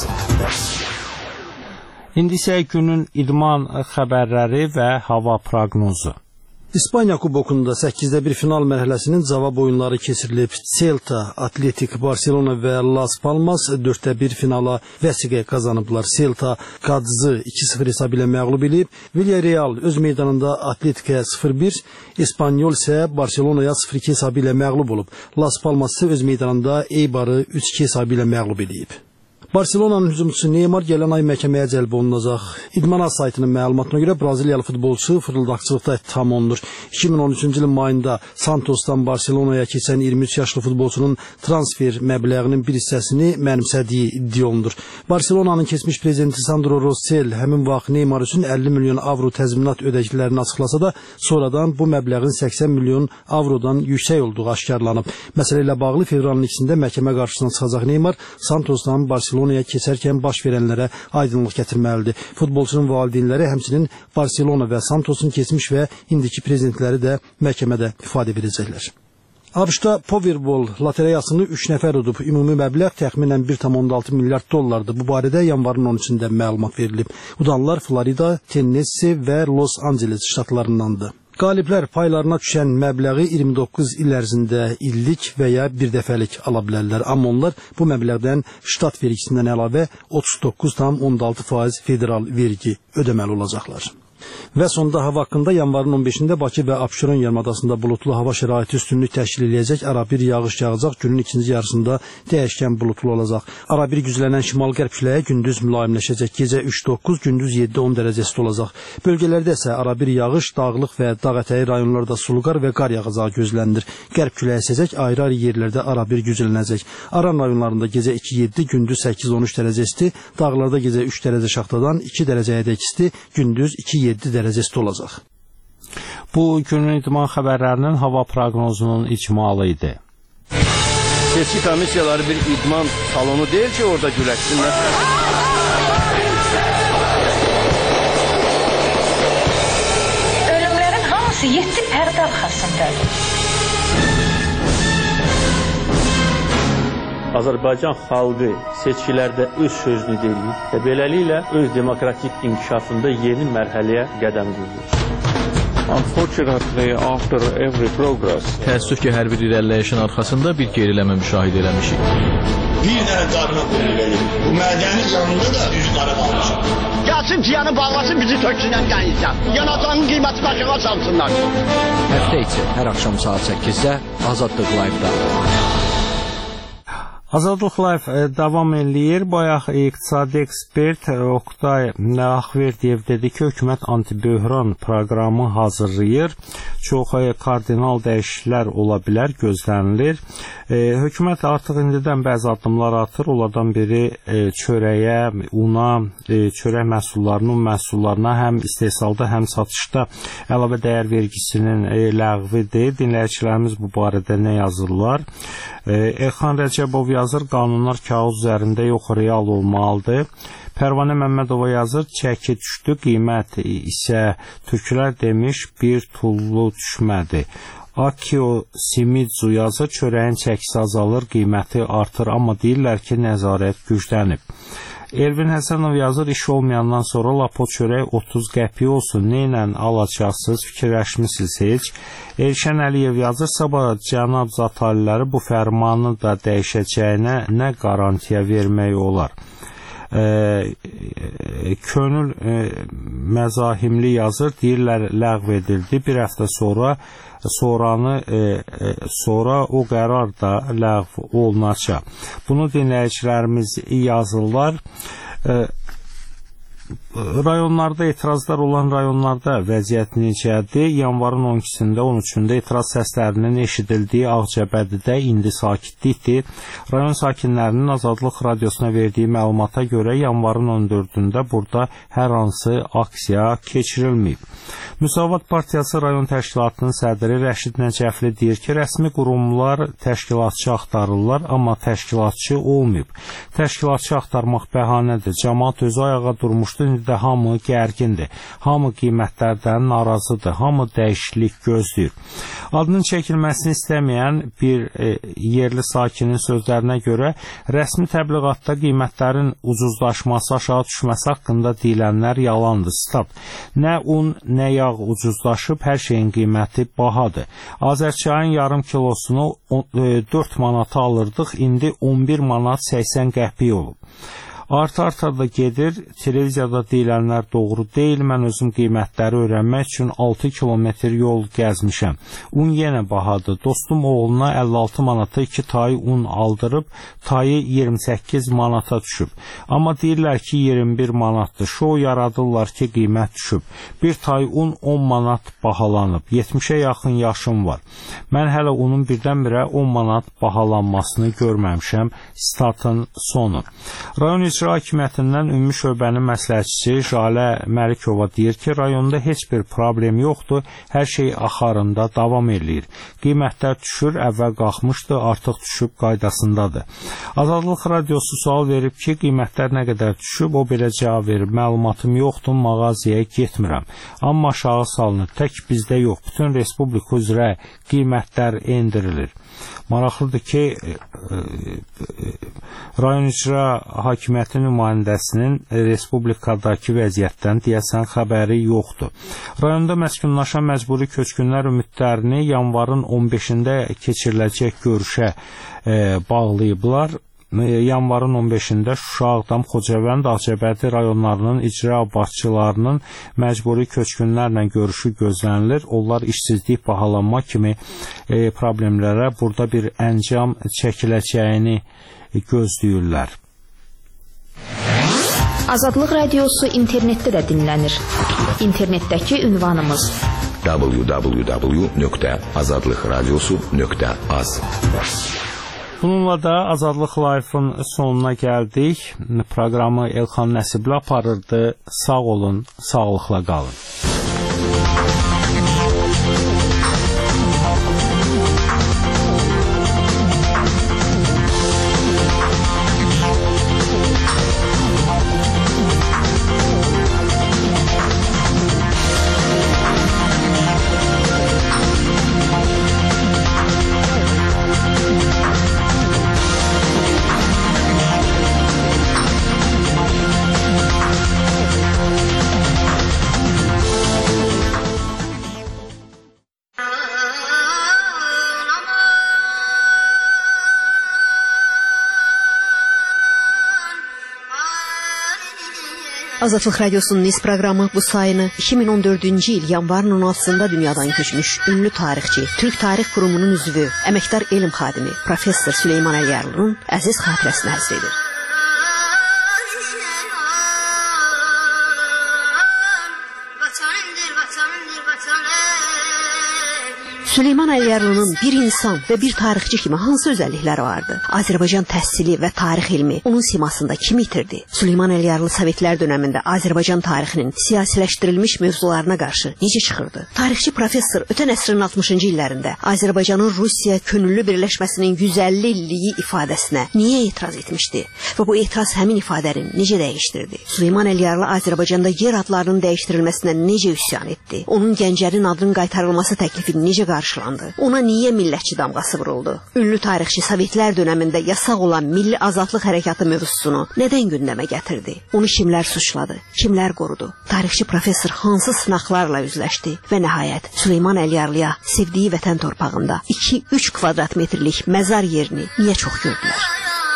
İndi isə günün idman xəbərləri və hava proqnozu. İspaniya kubokunda səkkizdə bir final mərhələsinin cavab oyunları keçirilib. Celta, Atletik, Barcelona və Las Palmas dörddə bir finala vəsiqə qazanıblar. Celta Qadzı iki sıfır hesabı ilə məğlub edib. Villarreal öz meydanında Atletikə sıfır bir, İspanyol isə Barcelonaya sıfır iki hesabı ilə məğlub olub. Las Palmas isə öz meydanında Eibarı üç iki hesabı ilə məğlub edib. Barcelona'nın hücumçusu Neymar gələn ay məhkəməyə cəlb olunacaq. İdman saytının məlumatına görə Braziliyalı futbolçu fırıldaqçılıqda ittiham olunur. iki min on üçüncü ilin mayında Santos'tan Barcelona'ya keçən iyirmi üç yaşlı futbolçunun transfer məbləğinin bir hissəsini mənimsədiyi iddia olunur. Barcelona'nın keçmiş prezidenti Sandro Rosell həmin vaxt Neymar üçün əlli milyon avro təzminat ödəklərini açıqlasa da, sonradan bu məbləğin səksən milyon avrodan yüksək olduğu aşkarlanıb. Məsələ ilə bağlı fevralın ikisində məhkəmə qarşısına çıxacaq Neymar, Santos'dan Barcelona'ya keçərkən baş verənlərə aydınlıq gətirməlidir. Futbolçunun valideynləri həmçinin Barcelona və Santos'un keçmiş və indiki prezidentləri də məhkəmədə ifadə verəcəklər. ABŞ-da Powerball lotereyasını üç nəfər udub. Ümumi məbləğ təxminən bir tam on altı milyard dollardır. Bu barədə yanvarın on üçündə məlumat verilib. Udanlar Florida, Tennessee və Los Angeles ştatlarındandır. Qaliblər paylarına düşən məbləği iyirmi doqquz il ərzində illik və ya bir dəfəlik ala bilərlər. Amma onlar bu məbləğdən ştat vergisindən əlavə otuz doqquz tam on altı faiz federal vergi ödəməli olacaqlar. Və sonda hava haqqında yanvarın on beşində Bakı və Abşeron yarımadasında bulutlu hava şəraiti üstünlük təşkil edəcək. Arabir yağış yağacaq. Günün ikinci yarısında dəyişkən bulutlu olacaq. Arabir güclənən şimal-qərb küləyi gündüz mülayimləşəcək. Gecə üç doqquz, gündüz yeddi on dərəcəsi olacaq. Bölgələrdə isə arabir yağış, dağlıq və dağ ətəyi rayonlarda sulu qar və qar yağacağı gözlənilir. Qərb küləyi əsəcək, ayrı-ayrı yerlərdə arabir güclənəcək. Aran rayonlarında gecə iki yeddi, gündüz səkkiz on üç dərəcə isti, dağlarda gecə üç dərəcə şaxtadan iki dərəcəyədək isti, gündüz iki yeddi dərəcə isti olacaq. Bu günün idman xəbərlərinin hava proqnozunun icmalı idi. Seçki komissiyaları bir idman salonu deyil ki, orada güləşsinlər. Ölümlərin hamısı yeddi pərdə arxasındadır. Azərbaycan xalqı seçkilərdə öz sözünü deyir və beləliklə öz demokratik inkişafında yeni mərhələyə qədəm qoyur. Unfortunately, after every progress, təəssüf ki, hər bir irəliləyişin arxasında bir geriləmə müşahidə eləmişik. Bir dənə qarına qoyur verir. Bu mədənin yanında da düz qara qalmışıq. Gəlsin ciyanı bağlasın, bizi töksünən qəyinsən. Yanacağının qiyməti başına salsınlar. Həftə içi hər axşam saat səkkizdə Azadlıq Live-da. Azadlıq Live davam eləyir. Bayaq iqtisadi ekspert Oktay Ağverdiyev dedi ki, hökumət antiböhran proqramı hazırlayır. Çox kardinal dəyişikliklər ola bilər, gözlənilir. E, hökumət artıq indidən bəzi addımlar atır. Onlardan biri e, çörəyə, una, e, çörək məhsullarının məhsullarına həm istehsalda, həm satışda əlavə dəyər vergisinin e, ləğvidir. Dinləyicilərimiz bu barədə nə yazırlar? E, Elxan Rəcəbov yazır, qanunlar kağız üzərində yox, real olmalıdır. Pərvanə Məmmədova yazır, çəki düşdü, qiymət isə türklər demiş, bir tullu düşmədi. Akio Simidzu yazır, çörəyin çəkisi azalır, qiyməti artır, amma deyirlər ki, nəzarət güclənib. Elvin Həsənov yazır, iş olmayandan sonra lapo çörək otuz qəpik olsun, neynə alacaqsınız, fikirləşmisiniz heç. Elşən Əliyev yazır, sabah cənab zataliləri bu fərmanı da dəyişəcəyinə nə qarantiya vermək olar. E, e, könül e, məzahimli yazır, deyirlər ləğv edildi, bir həftə sonra sonranı e, e, sonra o qərar da ləğv olunacaq. Bunu dinləyicilərimiz yazırlar. E, Rayonlarda etirazlar olan rayonlarda vəziyyət necədir? Yanvarın on ikisində, on üçündə etiraz səslərinin eşidildiyi Ağcabədidə indi sakitlikdir. Rayon sakinlərinin Azadlıq Radiosuna verdiyi məlumata görə yanvarın on dördündə burada hər hansı aksiya keçirilməyib. Müsavat Partiyası rayon təşkilatının sədri Rəşid Nəcəfli deyir ki, rəsmi qurumlar təşkilatçı axtarırlar, amma təşkilatçı olmayıb. Təşkilatçı axtarmaq bəhanədir. Cəmaət özü ayağa durmuşdu, indi də hamı gərgindir. Hamı qiymətlərdən narazıdır. Hamı dəyişiklik gözləyir. Adının çəkilməsini istəməyən bir e, yerli sakinin sözlərinə görə rəsmi təbliğatda qiymətlərin ucuzlaşması, aşağı düşməsi haqqında deyilənlər yalandır. Stat. Nə un, nə yağ ucuzlaşıb, hər şeyin qiyməti bahadır. Azərçayın yarım kilosunu dörd manata alırdıq, indi on bir manat səksən qəpik olub. Art-arta da gedir, televiziyada deyilənlər doğru deyil, mən özüm qiymətləri öyrənmək üçün altı kilometr yol gəzmişəm. Un yenə bahadır, dostum oğluna əlli altı manata iki tayı un aldırıb, tayı iyirmi səkkiz manata düşüb. Amma deyirlər ki, iyirmi bir manatdır, şou yaradırlar ki, qiymət düşüb. Bir tay un on manat bahalanıb, yetmişə yaxın yaşım var. Mən hələ unun birdən-birə on manat bahalanmasını görməmişəm, statın sonu. Rayon İcra Hakimiyyətindən Ümumi Şöbənin məsləhətçisi Jalə Məlikova deyir ki, rayonda heç bir problem yoxdur, hər şey axarında davam edir. Qiymətlər düşür, əvvəl qalxmışdı, artıq düşüb qaydasındadır. Azadlıq Radiosu sual verib ki, qiymətlər nə qədər düşüb, o belə cavab verir, məlumatım yoxdur, mağaziyaya getmirəm. Amma aşağı salınır, tək bizdə yox, bütün respublika üzrə qiymətlər endirilir. Maraqlıdır ki, rayon icra hakimiyyəti nümayəndəsinin respublikadakı vəziyyətdən deyəsən xəbəri yoxdur. Rayonda məskunlaşan məcburi köçkünlər ümidlərini yanvarın on beşində keçiriləcək görüşə e, bağlayıblar. yanvarın on beşində Şuşa, Ağdam, Xocavənd, Ağcabədi rayonlarının icra başçılarının məcburi köçkünlərlə görüşü gözlənilir. Onlar işsizlik, bahalanma kimi e, problemlərə burada bir əncam çəkiləcəyini gözləyirlər. Azadlıq Radiosu internetdə də dinlənir. İnternetdəki ünvanımız w w w nöqtə azadlıq radiosu nöqtə az. Bununla da Azadlıq Live-ın sonuna gəldik. Proqramı Elxan Nəsibli aparırdı. Sağ olun, sağlıqla qalın. Azadlıq Radiosunun Niz proqramı bu sayını iki min on dördüncü il yanvarın on altısında dünyadan köçmüş ünlü tarixçi, Türk Tarix Qurumunun üzvü, əməkdar elm xadimi Professor Süleyman Əliyarlının əziz xatirəsinə həsr edir. Süleyman Əliyarlının bir insan və bir tarixçi kimi hansı özəllikləri vardı? Azərbaycan təhsili və tarix elmi onun simasında kim itirdi? Süleyman Əliyarlı Sovetlər dönəmində Azərbaycan tarixinin siyasiləşdirilmiş mövzularına qarşı necə çıxırdı? Tarixçi professor ötən əsrin altmışıncı illərində Azərbaycanın Rusiya könüllü birləşməsinin yüz əlli illiyi ifadəsinə niyə etiraz etmişdi? Və bu etiraz həmin ifadəni necə dəyişdirdi? Süleyman Əliyarlı Azərbaycanda yer adlarının dəyişdirilməsinə necə üsyan etdi? Onun Gəncərin adının qaytarılması təklifini necə qarşıladı? Ona niyə millətçi damğası vuruldu? Ünlü tarixçi Sovetlər dönəmində yasaq olan milli azadlıq hərəkatı mövzusunu nədən gündəmə gətirdi? Onu kimlər suçladı? Kimlər qorudu? Tarixçi professor hansı sınaqlarla üzləşdi? Və nəhayət Süleyman Əliyarlıya sevdiyi vətən torpağında iki üç kvadrat metrlik məzar yerini niyə çox gördülər?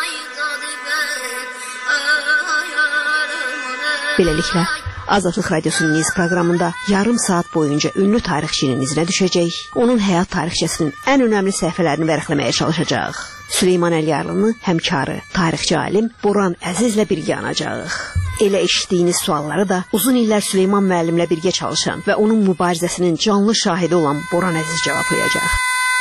Beləliklə, Azadlıq Radiosunun Niz proqramında yarım saat boyunca ünlü tarixçinin izinə düşəcək, onun həyat tarixçəsinin ən önəmli səhifələrini vərəqləməyə çalışacaq. Süleyman Əliyarlını həmkarı, tarixçi alim Boran Əzizlə birgə anacağıq. Elə eşitdiyiniz sualları da uzun illər Süleyman müəllimlə birgə çalışan və onun mübarizəsinin canlı şahidi olan Boran Əziz cavablayacaq.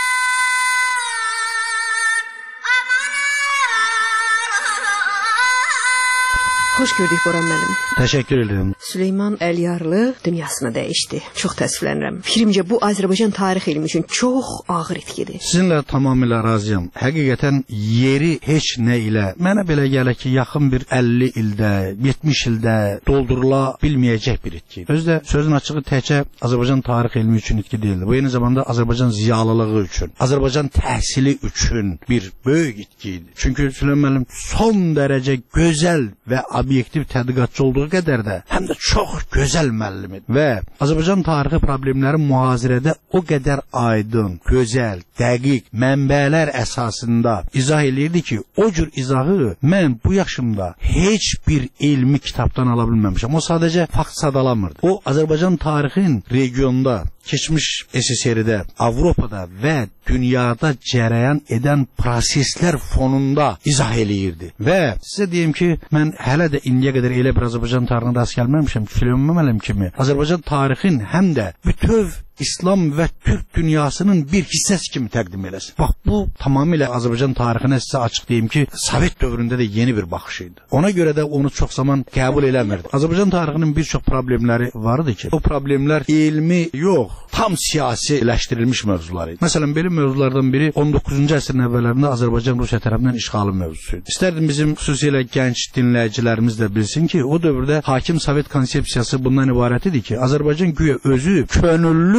Xoş gördük Boran müəllim. Təşəkkür edirəm. Süleyman Əliyarlı dünyasını dəyişdi. Çox təəssüflənirəm. Fikrimcə bu Azərbaycan tarix elmi üçün çox ağır itkidir. Sizinlə tamamilə razıyam. Həqiqətən yeri heç nə ilə mənə belə gəlir ki, yaxın bir əlli ildə, yetmiş ildə doldurula bilməyəcək bir itki. Özdə sözün açığı təkcə Azərbaycan tarix elmi üçün itki deyildi. Bu eyni zamanda Azərbaycan ziyalılığı üçün, Azərbaycan təhsili üçün bir böyük itki idi. Çünki Süleyman müəllim son dərəcə gözəl və obyektiv tədqiqatçı olduğu qədər də həm də çox gözəl müəllim idi və Azərbaycan tarixi problemləri mühazirədə o qədər aydın, gözəl, dəqiq mənbələr əsasında izah eləyirdi ki, o cür izahı mən bu yaşımda heç bir elmi kitabdan ala bilməmişəm. O sadəcə fakt sadalamırdı. O Azərbaycan tarixin regionda, keçmiş S S R-də, Avropada və dünyada cərəyan edən proseslər fonunda izah eləyirdi. Və sizə deyim ki, mən hələ də indiyə qədər elə bir Azərbaycan tarixinə rast gəlməmişəm ki, Süleyman müəllim kimi Azərbaycan tarixin həm də bütöv İslam və Türk dünyasının bir hissəsi kimi təqdim eləsin. Bax, bu tamamilə Azərbaycan tarixinə sizə açıq deyim ki, Sovet dövründə də yeni bir baxış idi. Ona görə də onu çox zaman qəbul eləmirdi. Azərbaycan tarixinin bir çox problemləri vardı ki, o problemlər elmi yox, tam siyasiləşdirilmiş mövzular idi. Məsələn, belə mövzulardan biri on doqquzuncu əsrin əvvəllərində Azərbaycan Rusiya tərəfindən işğalı mövzusuydu. İstərdim bizim xüsusilə gənc dinləyicilərimiz də bilsin ki, o dövrdə hakim Sovet konsepsiyası bundan ibarət idi ki, Azərbaycan güya özü könüllü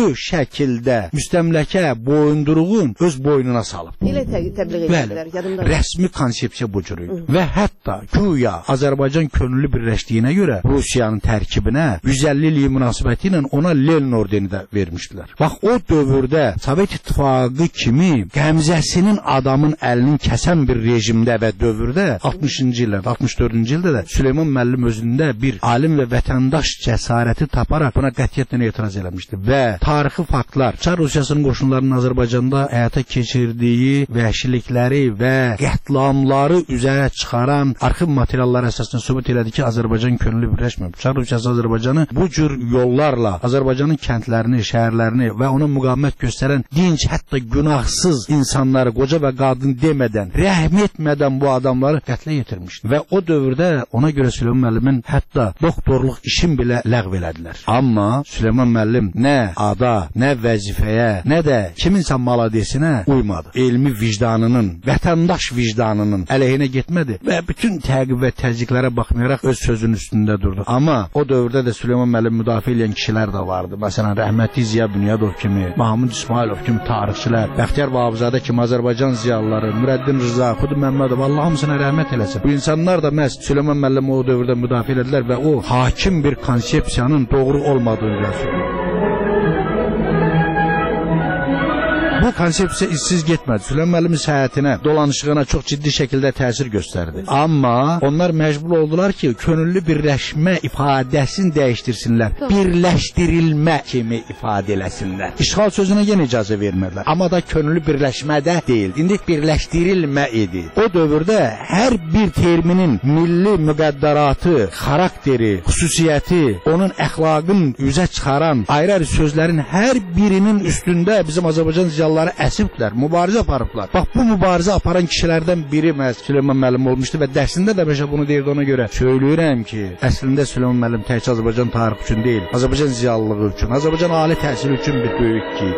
şəkildə müstəmləkə boyunduruğun öz boynuna salıb. Elə təbliğ edirlər, yadımda. Rəsmi konsepsiya bu cür idi. Və hətta güya Azərbaycan könüllü birləşdiyinə görə Rusiyanın tərkibinə yüz əlli illik münasibəti ilə ona Lenin ordeni də vermişdilər. Bax, o dövrdə Sovet İttifaqı kimi qəmzəsinin adamın əlinin kəsən bir rejimdə və dövrdə altmışıncı illərdə, altmış dördüncü ildə də Süleyman müəllim özündə bir alim və vətəndaş cəsarəti taparaq buna qətiyyətlə etiraz eləmişdi və tarixi faktlar, Çar Rusiyasının qoşunlarının Azərbaycanda həyata keçirdiyi vəhşilikləri və qətlamları üzərə çıxaran arxiv materialları əsasında sübut elədi ki, Azərbaycan könüllü birləşməyib. Çar Rusiyası Azərbaycanı bu cür yollarla Azərbaycanın kəndlərini, şəhərlərini və ona müqavimət göstərən dinc, hətta günahsız insanları, qoca və qadın demədən, rəhm etmədən bu adamları qətlə yetirmişdi. Və o dövrdə ona görə Süleyman müəllimin hətta doktorluq işin belə ləğv elədilər. Amma Süleyman müəllim nə ada, nə vəzifəyə, nə də kiminsə maladesinə uymadı. Elmi vicdanının, vətəndaş vicdanının əleyhinə getmədi və bütün təqib və təzyiqlərə baxmayaraq öz sözünün üstündə durdu. Amma o dövrdə də Süleyman müəllim müdafiə edən kişilər də vardı. Məsələn, rəhmətli Ziya Bünyadov kimi, Mahmud İsmailov kimi tarixçilər, Bəxtiyar Vahabzadə kimi Azərbaycan ziyalıları, Nurəddin Rza, Xudu Məmmədov, Allah hamısına rəhmət eləsin. Bu insanlar da məhz Süleyman müəllim o dövrdə müdafiə elədilər və o hakim bir konsepsiyanın doğru olmadığını göstərdi. Bu konsepsiya işsiz getmədi. Süleyman müəllimin səhhətinə, dolanışığına çox ciddi şəkildə təsir göstərdi. Amma onlar məcbur oldular ki, könüllü birləşmə ifadəsini dəyişdirsinlər. Birləşdirilmə kimi ifadə eləsinlər. İşğal sözünə yenə icazə vermədilər. Amma da könüllü birləşmədə deyil. İndi birləşdirilmə idi. O dövrdə hər bir terminin milli müqəddəratı, xarakteri, xüsusiyyəti, onun əxlaqın üzə çıxaran ayrı-ayrı sözlərin hər birinin üstündə bizim Azərbaycan ziyalıları əsibdilər, mübarizə aparıblar. Bax, bu mübarizə aparan kişilərdən biri məhz Süleyman müəllim olmuşdu və dərsində də bəşə bunu deyirdi, ona görə söyləyirəm ki, əslində Süleyman müəllim təkcə Azərbaycan tarixi üçün deyil, Azərbaycan ziyalılığı üçün, Azərbaycan ali təhsili üçün bir böyük ki.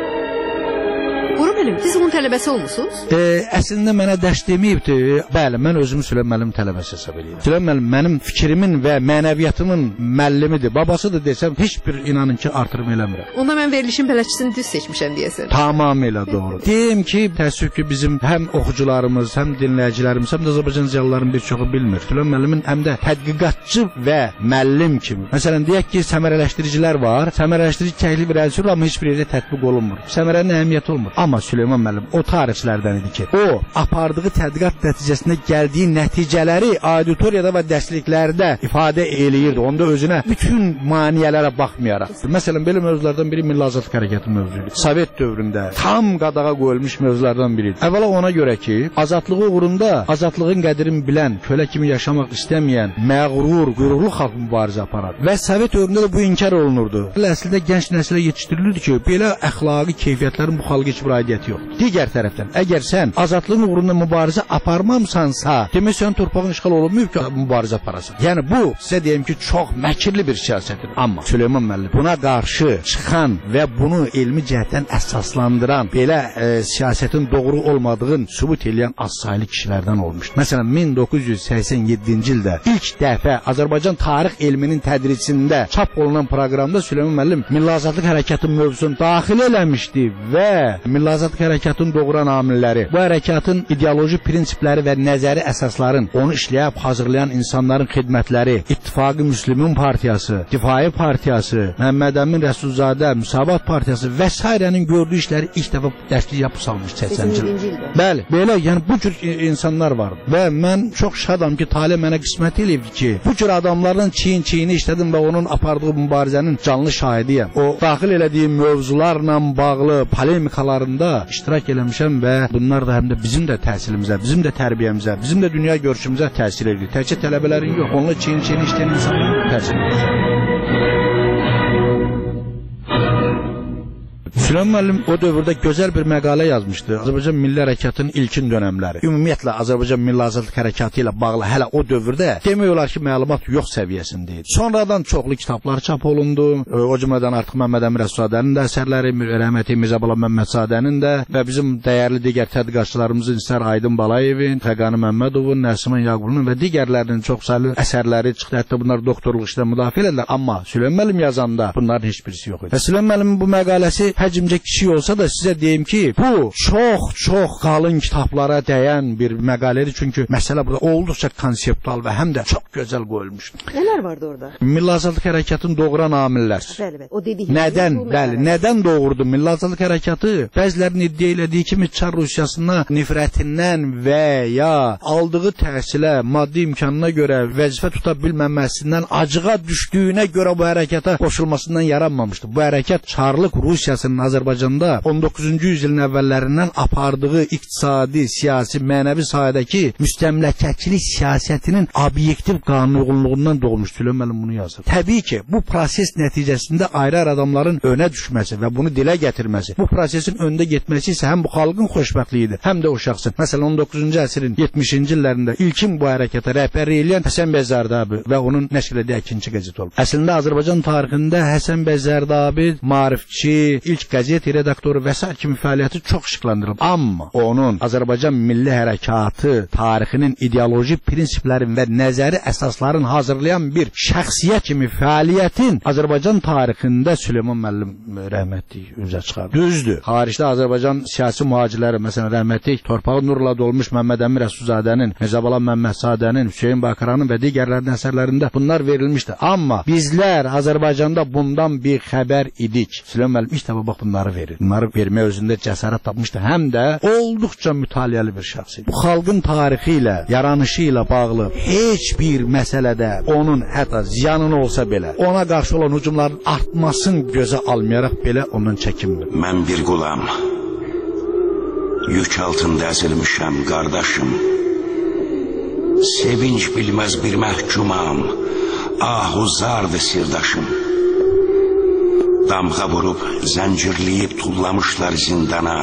Qurum müəllim, siz bunun tələbəsi olmusunuz? E, əslində mənə dərs deməyibdi. Bəli, mən özümü Süleyman müəllim tələbəsi hesab edirəm. Süleyman müəllim mənim fikrimin və mənəviyyatımın müəllimidir. Babasıdır desəm, heç bir inanın ki, artırım eləmirəm. Onda mən verilişin bələdçisini düz seçmişəm deyəsən. Tamamilə doğru. Deyim ki, təəssüf ki, bizim həm oxucularımız, həm dinləyicilərimiz, həm də Azərbaycan ziyalılarının bir çoxu bilmir. Süleyman müəllimin həm də tədqiqatçı və müəllim kimi. Məsələn, deyək ki, səmərələşdiricilər var. Səmərələşdirici təklif irəli amma heç bir yerdə tətbiq olunmur. Səmərənin əhəmiyyəti olmur. Amma Süleyman müəllim o tarixçilərdən idi ki, o apardığı tədqiqat nəticəsində gəldiyi nəticələri auditoriyada və dərsliklərdə ifadə eləyirdi. Onda özünə bütün maneələrə baxmayaraq. Məsələn, belə mövzulardan biri Milli Azadlıq Hərəkatı mövzuydu. Sovet dövründə tam qadağa qoyulmuş mövzulardan biri idi. Əvvəla ona görə ki, azadlığı uğrunda azadlığın qədrini bilən, kölə kimi yaşamaq istəməyən, məğrur, qürurlu xalq mübarizə aparar. Və Sovet dövründə də bu inkar olunurdu. Əslində gənc nəslə yetişdirilirdi ki, belə əxlaqi keyfiyyətlərin bu xalqa heç bir aidiyyəti yox. Digər tərəfdən, əgər sən azadlığın uğrunda mübarizə aparmamsansa, demək sən torpağın işğal olunmayıb ki, mübarizə aparasan. Yəni bu sizə deyim ki, çox məkirli bir siyasətdir. Amma Süleyman müəllim buna qarşı çıxan və bunu elmi cəhətdən əsaslandıran, belə e, siyasətin doğru olmadığını sübut edən azsaylı kişilərdən olmuşdur. Məsələn, min doqquz yüz səksən yeddinci ildə ilk dəfə Azərbaycan tarix elminin tədrisində çap olunan proqramda Süleyman müəllim Milli Azadlıq Hərəkatı mövzusunu daxil eləmişdi və Milli Azadlıq Hərəkatının doğuran amilləri, bu hərəkatın ideoloji prinsipləri və nəzəri əsasların, onu işləyib hazırlayan insanların xidmətləri, İttifaqı Müslümin Partiyası, Difai Partiyası, Məhəmməd Əmin Rəsulzadə, Müsavat Partiyası və s-nin gördüyü işləri ilk dəfə dərslik yapı salmış səksəninci ildə. Bəli, belə, yəni bu cür insanlar vardı və mən çox şadam ki, talih mənə qismət eləyib ki, bu cür adamların çiyin-çiyini işlədim və onun apardığı mübarizənin canlı şahidiyəm. O, daxil elədiyim mövzularla bağlı polemikalarında iştirak eləmişəm və bunlar da həm də bizim də təhsilimizə, bizim də tərbiyəmizə, bizim də dünya görüşümüzə təsir edir. Təkcə tələbələrin yox, onunla çiyin-çiyini işləyən insanların təsir edir. Süleyman müəllim o dövrdə gözəl bir məqalə yazmışdı. Azərbaycan Milli Hərəkatının ilkin dönəmləri. Ümumiyyətlə Azərbaycan Milli Azadlıq Hərəkatı ilə bağlı hələ o dövrdə demək olar ki, məlumat yox səviyyəsində idi. Sonradan çoxlu kitablar çap olundu. O cümlədən artıq Məmməd Əmin Rəsulzadənin də əsərləri, rəhmətli Mirzə Bala Məmmədzadənin də və bizim dəyərli digər tədqiqatçılarımızın İstər Aydın Balayevin, Fəqani Məmmədovun, Nəsiman Yaqubunun və digərlərinin çoxsaylı əsərləri çıxdı. Hətta bunlar doktorluq işlə müdafiə edilirlər. Amma Süleyman müəllim yazanda bunların heç birisi yox idi. Və Süleyman müəllimin bu məqaləsi həcmcə kiçik olsa da sizə deyim ki, bu çox-çox qalın kitablara dəyən bir məqalədir. Çünki məsələ burada olduqca konseptual və həm də çox gözəl qoyulmuşdur. Nələr vardı orada? Milli Azadlıq Hərəkatını doğuran amillər. Bəli, bəli. O dediyi Nədən? Bəli, nədən doğurdu Milli Azadlıq Hərəkatı? Bəzilərinin iddia elədiyi kimi Çar Rusiyasına nifrətindən və ya aldığı təhsilə, maddi imkanına görə vəzifə tuta bilməməsindən acığa düşdüyünə görə bu hərəkata qoşulmasından yaranmamışdı. Bu hərəkat Çarlıq Rusiyasının Azərbaycanda on doqquzuncu yüzilin əvvəllərindən apardığı iqtisadi, siyasi, mənəvi sahədəki müstəmləkəçilik siyasətinin obyektiv qanunluğundan doğmuş. Süleyman müəllim bunu yazır. Təbii ki, bu proses nəticəsində ayrı-ayrı adamların önə düşməsi və bunu dilə gətirməsi, bu prosesin öndə getməsi isə həm bu xalqın xoşbəxtliyidir, həm də o şəxsin. Məsələn, on doqquzuncu əsrin yetmişinci illərində ilkin bu hərəkata rəhbərlik edən Həsən bəy Zərdabi və onun nəşr etdiyi ikinci qəzet olub. Əslində Azərbaycan tarixində Həsən bəy Zərdabi maarifçi, ilk qəzet redaktoru və s. kimi fəaliyyəti çox işıqlandırılıb. Amma onun Azərbaycan Milli Hərəkatı tarixinin ideoloji prinsiplərin və nəzəri əsasların hazırlayan bir şəxsiyyət kimi fəaliyyətin Azərbaycan tarixində Süleyman müəllim rəhmətli üzə çıxardı. Düzdür. Xaricdə Azərbaycan siyasi mühacirləri, məsələn rəhmətli torpağı nurla dolmuş Məmməd Əmin Rəsulzadənin, Mirzə Bala Məmmədzadənin, Hüseyn Bakaranın və digərlərinin əsərlərində bunlar verilmişdi. Amma bizlər Azərbaycanda bundan bir xəbər idik. Süleyman müəllim ilk dəfə bax bunları verir. Bunları vermək özündə cəsarət tapmışdı. Həm də olduqca mütaliəli bir şəxs idi. Bu xalqın tarixi ilə, yaranışı ilə bağlı heç bir məsələdə onun hətta ziyanı olsa belə, ona qarşı olan hücumların artmasını gözə almayaraq belə ondan çəkinmir. Mən bir qulam, yük altında əzilmişəm, qardaşım. Sevinç bilməz bir məhkumam, ahuzardır sirdaşım. Damğa vurub, zəncirləyib tullamışlar zindana.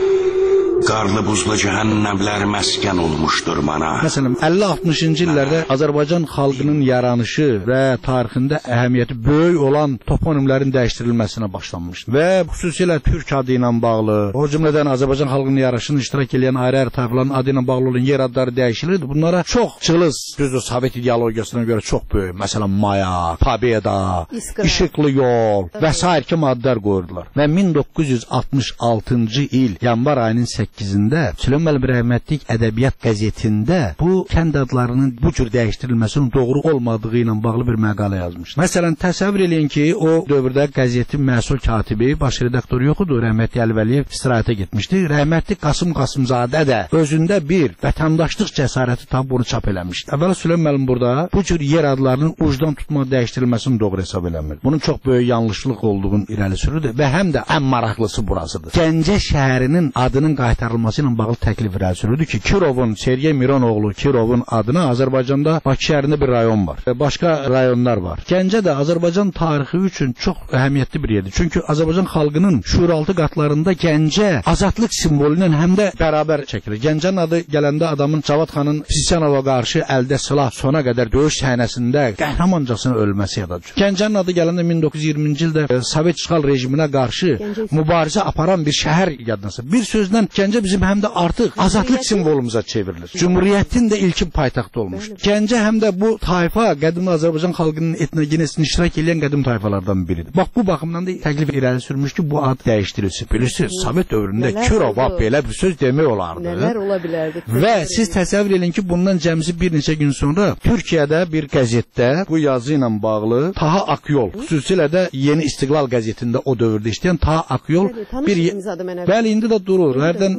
Qarlı buzlu cəhənnəmlər məskən olmuşdur mana. Məsələn, əlli altmışıncı illərdə Azərbaycan xalqının yaranışı və tarixində əhəmiyyəti böyük olan toponimlərin dəyişdirilməsinə başlanmışdı. Və xüsusilə Türk adı ilə bağlı, o cümlədən Azərbaycan xalqının yaranışını iştirak edən ayrı-ayrı tayfaların adı ilə bağlı olan yer adları dəyişilirdi. Bunlara çox cılız, düzdür, Sovet ideologiyasına görə çox böyük, məsələn, Maya, Pobeda, İşıqlı Yol və s. kimi adlar qoyurdular. Və min doqquz yüz altmış altıncı il yanvar ayının səkkizində Süleyman müəllim rəhmətlik ədəbiyyat qəzetində bu kənd adlarının bu cür dəyişdirilməsinin doğru olmadığı ilə bağlı bir məqalə yazmışdı. Məsələn, təsəvvür eləyin ki, o dövrdə qəzetin məsul katibi, baş redaktoru yox idi, rəhmətli Əlvəliyev istirahətə getmişdi. Rəhmətli Qasım Qasımzadə də özündə bir vətəndaşlıq cəsarəti tapıb bunu çap eləmişdi. Əvvəla Süleyman müəllim burada bu cür yer adlarının ucdan tutma dəyişdirilməsini doğru hesab eləmir. Bunun çox böyük yanlışlıq olduğunu irəli sürürdü və həm də ən maraqlısı burasıdır. Gəncə şəhərinin adının qaytarılması ilə bağlı təklif irəli sürüldü ki, Kirovun, Sergey Mironoğlu Kirovun adına Azərbaycanda Bakı şəhərində bir rayon var. Başqa rayonlar var. Gəncə də Azərbaycan tarixi üçün çox əhəmiyyətli bir yerdir. Çünki Azərbaycan xalqının şuuraltı qatlarında Gəncə azadlıq simvolu ilə həm də bərabər çəkilir. Gəncənin adı gələndə adamın Cavad xanın Sisyanova qarşı əldə silah sona qədər döyüş səhnəsində qəhrəmancasına ölməsi yada düşür. Gəncənin adı gələndə min doqquz yüz iyirminci ildə e, Sovet işğal rejiminə qarşı mübarizə aparan bir şəhər yadınızda. Bir sözlə Gəncə bizim həm də artıq azadlıq simvolumuza çevrilir. Cumhuriyyətin də ilkin paytaxtı olmuş. Gəncə həm də bu tayfa qədim Azərbaycan xalqının etnogenesini iştirak edən qədim tayfalardan biridir. Bax bu baxımdan da təklif irəli sürmüş ki, bu ad dəyişdirilsin. Bilirsiniz, Sovet dövründə Kirova belə bir söz demək olardı. Nələr ola bilərdi? Və siz təsəvvür edin ki, bundan cəmsi bir neçə gün sonra Türkiyədə bir qəzetdə bu yazı ilə bağlı Taha Akyol, xüsusilə də Yeni İstiqlal qəzetində o dövrdə işləyən Taha Akyol bir bəli indi də durur. Hərdən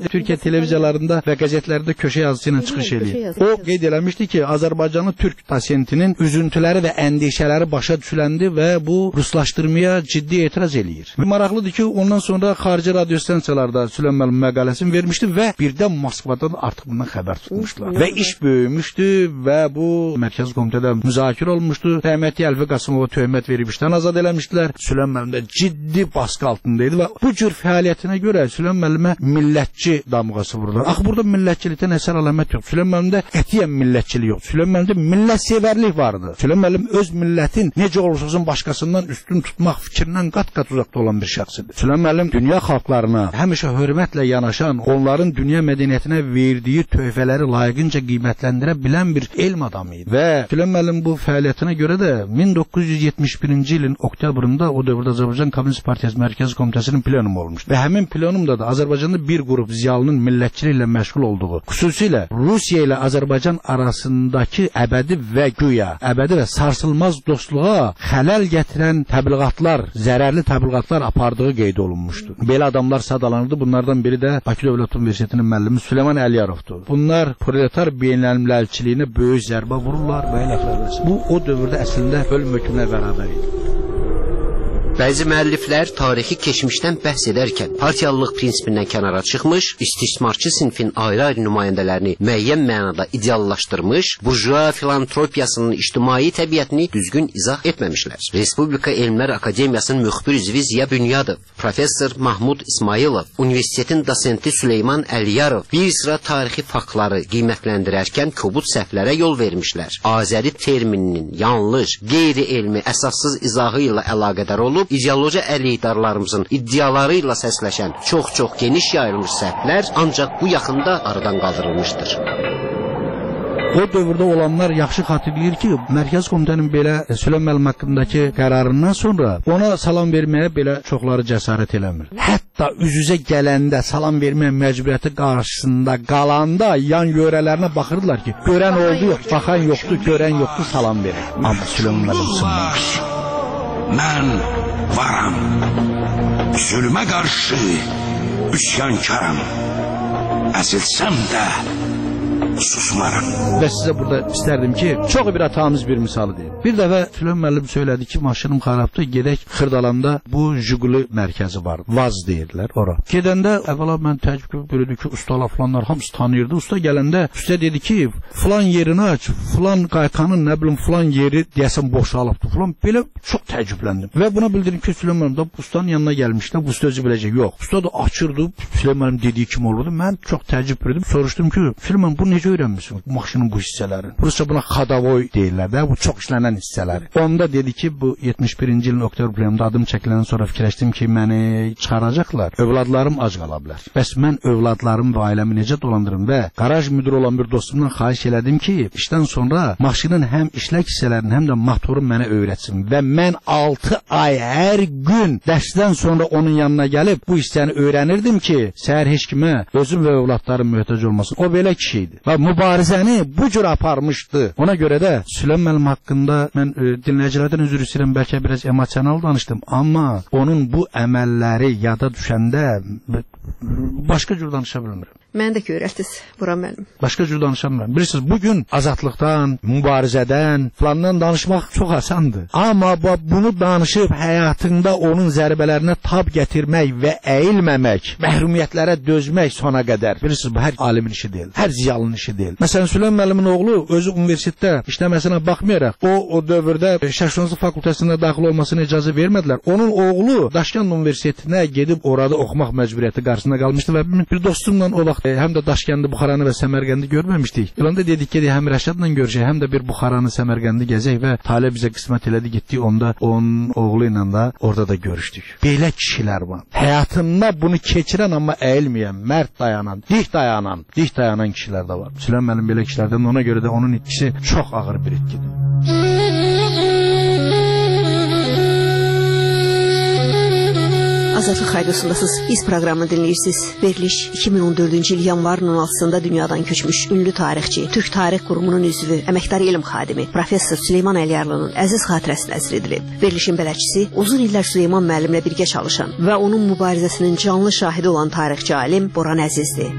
Türkiyə televiziyalarında və qəzetlərində köşə yazısı ilə çıxış eləyir. O qeyd eləmişdi ki, Azərbaycanlı türk pasiyentinin üzüntüləri və əndişələri başa düşüləndi və bu ruslaşdırmaya ciddi etiraz eləyir. Maraqlıdır ki, ondan sonra xarici radio stansiyalarda Süleyman müəllim məqaləsini vermişdi və birdən Moskvadan artıq bundan xəbər tutmuşdular. Və iş böyümüşdü və bu Mərkəzi Komitədə müzakirə olmuşdu. Rəhmətli Əlfi Qasımova töhmət verib işdən azad eləmişdilər. Süleyman müəllim də ciddi baskı altındaydı və bu cür fəaliyyətinə görə Süleyman müəllimə millətçi damğası vurdular. Axı burada millətçilikdən əsər əlamət yox. Süleyman müəllimdə qətiyyən millətçilik yox. Süleyman müəllimdə millətsevərlik vardı. Süleyman müəllim öz millətin necə olursa olsun başqasından üstün tutmaq fikrindən qat-qat uzaqda olan bir şəxsdir. Süleyman müəllim dünya xalqlarına həmişə hörmətlə yanaşan, onların dünya mədəniyyətinə verdiyi töhfələri layiqincə qiymətləndirə bilən bir elm adamı idi. Və Süleyman müəllim bu fəaliyyətinə görə də min doqquz yüz yetmiş birinci ilin oktyabrında o dövrdə Azərbaycan Kommunist Partiyası Mərkəzi Komitəsinin plenumu olmuşdu. Və həmin plenumda da Azərbaycanda bir qrup ziyalının millətçiliklə məşğul olduğu, xüsusilə Rusiya ilə Azərbaycan arasındakı əbədi və güya, əbədi və sarsılmaz dostluğa xələl gətirən təbliğatlar, zərərli təbliğatlar apardığı qeyd olunmuşdu. Belə adamlar sadalanırdı. Bunlardan biri də Bakı Dövlət Universitetinin müəllimi Süleyman Əliyarovdur. Bunlar proletar beynəlmiləlçiliyinə böyük zərbə vururlar və elə fərqləsin. Bu o dövrdə əslində ölüm hökmünə bərabər idi. Bəzi müəlliflər tarixi keçmişdən bəhs edərkən partiyalılıq prinsipindən kənara çıxmış, istismarçı sinfin ayrı-ayrı nümayəndələrini müəyyən mənada ideallaşdırmış, burjua filantropiyasının ictimai təbiətini düzgün izah etməmişlər. Respublika Elmlər Akademiyasının müxbir üzvü Ziya Bünyadov, professor Mahmud İsmailov, universitetin dosenti Süleyman Əliyarov bir sıra tarixi faktları qiymətləndirərkən kobud səhvlərə yol vermişlər. Azəri termininin yanlış, qeyri-elmi, əsassız izahı ilə əlaqədar olub, ideoloji əleyhdarlarımızın iddiaları ilə səsləşən çox-çox geniş yayılmış səhvlər ancaq bu yaxında aradan qaldırılmışdır. O dövrdə olanlar yaxşı xatırlayır ki, Mərkəzi Komitənin belə Süleyman müəllim haqqındakı qərarından sonra ona salam verməyə belə çoxları cəsarət eləmir. Hətta üz-üzə gələndə salam verməyə məcburiyyəti qarşısında qalanda yan yörələrinə baxırdılar ki, görən oldu yox, baxan yoxdur, görən yoxdur, salam verir. Amma Süleyman müəllim sınmamış. Mən varam, zülmə qarşı üsyankaram, əsilsəm də susmaram. Və sizə burada istərdim ki, çox bir hatamız bir misalı deyim. Bir dəfə Süleyman müəllim söylədi ki, maşınım xarabdır, gedək Xırdalanda bu Jiguli mərkəzi var, Vaz deyirlər ora. Gedəndə əvvəla mən təəccüb bürüdü ki, ustalar falanlar hamısı tanıyırdı. Usta gələndə usta dedi ki, filan yerini aç, filan qaytanın nə bilim filan yeri deyəsən boşalıbdı filan. Belə çox təəccübləndim. Və buna bildirdim ki, Süleyman müəllim də ustanın yanına gəlmişdi, bu usta özü biləcək. Yox. Usta da açırdı, Süleyman müəllim dediyi kimi olurdu. Mən çox təəccüb bürüdüm. Soruşdum ki, Süleyman bu necə öyrənmisən bu maşının bu hissələrini? Rusca buna xadavoy deyirlər də, bu çox işlənən hissələri. Onda dedi ki, bu yetmiş birinci ilin oktyabr plenumunda adım çəkiləndən sonra fikirləşdim ki, məni çıxaracaqlar. Övladlarım ac qala bilər. Bəs mən övladlarım və ailəmi necə dolandırım və qaraj müdürü olan bir dostumdan xahiş elədim ki, işdən sonra maşının həm işlək hissələrini, həm də motoru mənə öyrətsin və mən altı ay hər gün dərsdən sonra onun yanına gəlib bu hissəni öyrənirdim ki, səhər heç kimə özüm və övladlarım möhtac olmasın. O belə kişi idi və mübarizəni bu cür aparmışdı. Ona görə də Süleyman müəllim haqqında mən e, dinləyicilərdən üzr istəyirəm, bəlkə biraz emosional danışdım, amma onun bu əməlləri yada düşəndə başqa cür danışa bilmirəm. Mən də ki öyrətdiniz Buran müəllim. Başqa cür danışa bilmirəm. Bilirsiniz, bugün azadlıqdan, mübarizədən, falandan danışmaq çox asandır. Amma bunu danışıb həyatında onun zərbələrinə tab gətirmək və əyilməmək, məhrumiyyətlərə dözmək sona qədər. Bilirsiniz, bu hər alimin işi deyil, hər ziyalının işi deyil. Məsələn, Süleyman müəllimin oğlu özü universitetdə işləməsinə baxmayaraq, o o dövrdə Şərqşünaslıq fakültəsinə daxil olmasına icazə vermədilər. Onun oğlu Daşkənd Universitetinə gedib orada oxumaq məcburiyyəti qarşısında qalmışdı və bir dostumla o vaxt həm də Daşkəndi, Buxaranı və Səmərqəndi görməmişdik. Onda dedik ki, həm Rəşadla görüşək, həm də bir Buxaranı, Səmərqəndi gəzək və Talib bizə qismət elədi, getdik onda onun oğlu ilə də orada da görüşdük. Belə kişilər var. Həyatında bunu keçirən amma əyilməyən, mərd dayanan, dik dayanan, dik dayanan kişilər də var. Süleyman müəllim belə kişilərdən, ona görə də onun itkisi çox ağır bir itkidir. Azadlıq Radiosundasınız. İz proqramını dinləyirsiniz. Veriliş iki min on dördüncü il yanvarın on altısında dünyadan köçmüş ünlü tarixçi, Türk Tarix Qurumunun üzvü, əməkdar elm xadimi Professor Süleyman Əliyarlının əziz xatirəsinə nəzr edilib. Verilişin bələdçisi uzun illər Süleyman müəllimlə birgə çalışan və onun mübarizəsinin canlı şahidi olan tarixçi alim Boran Əzizdir.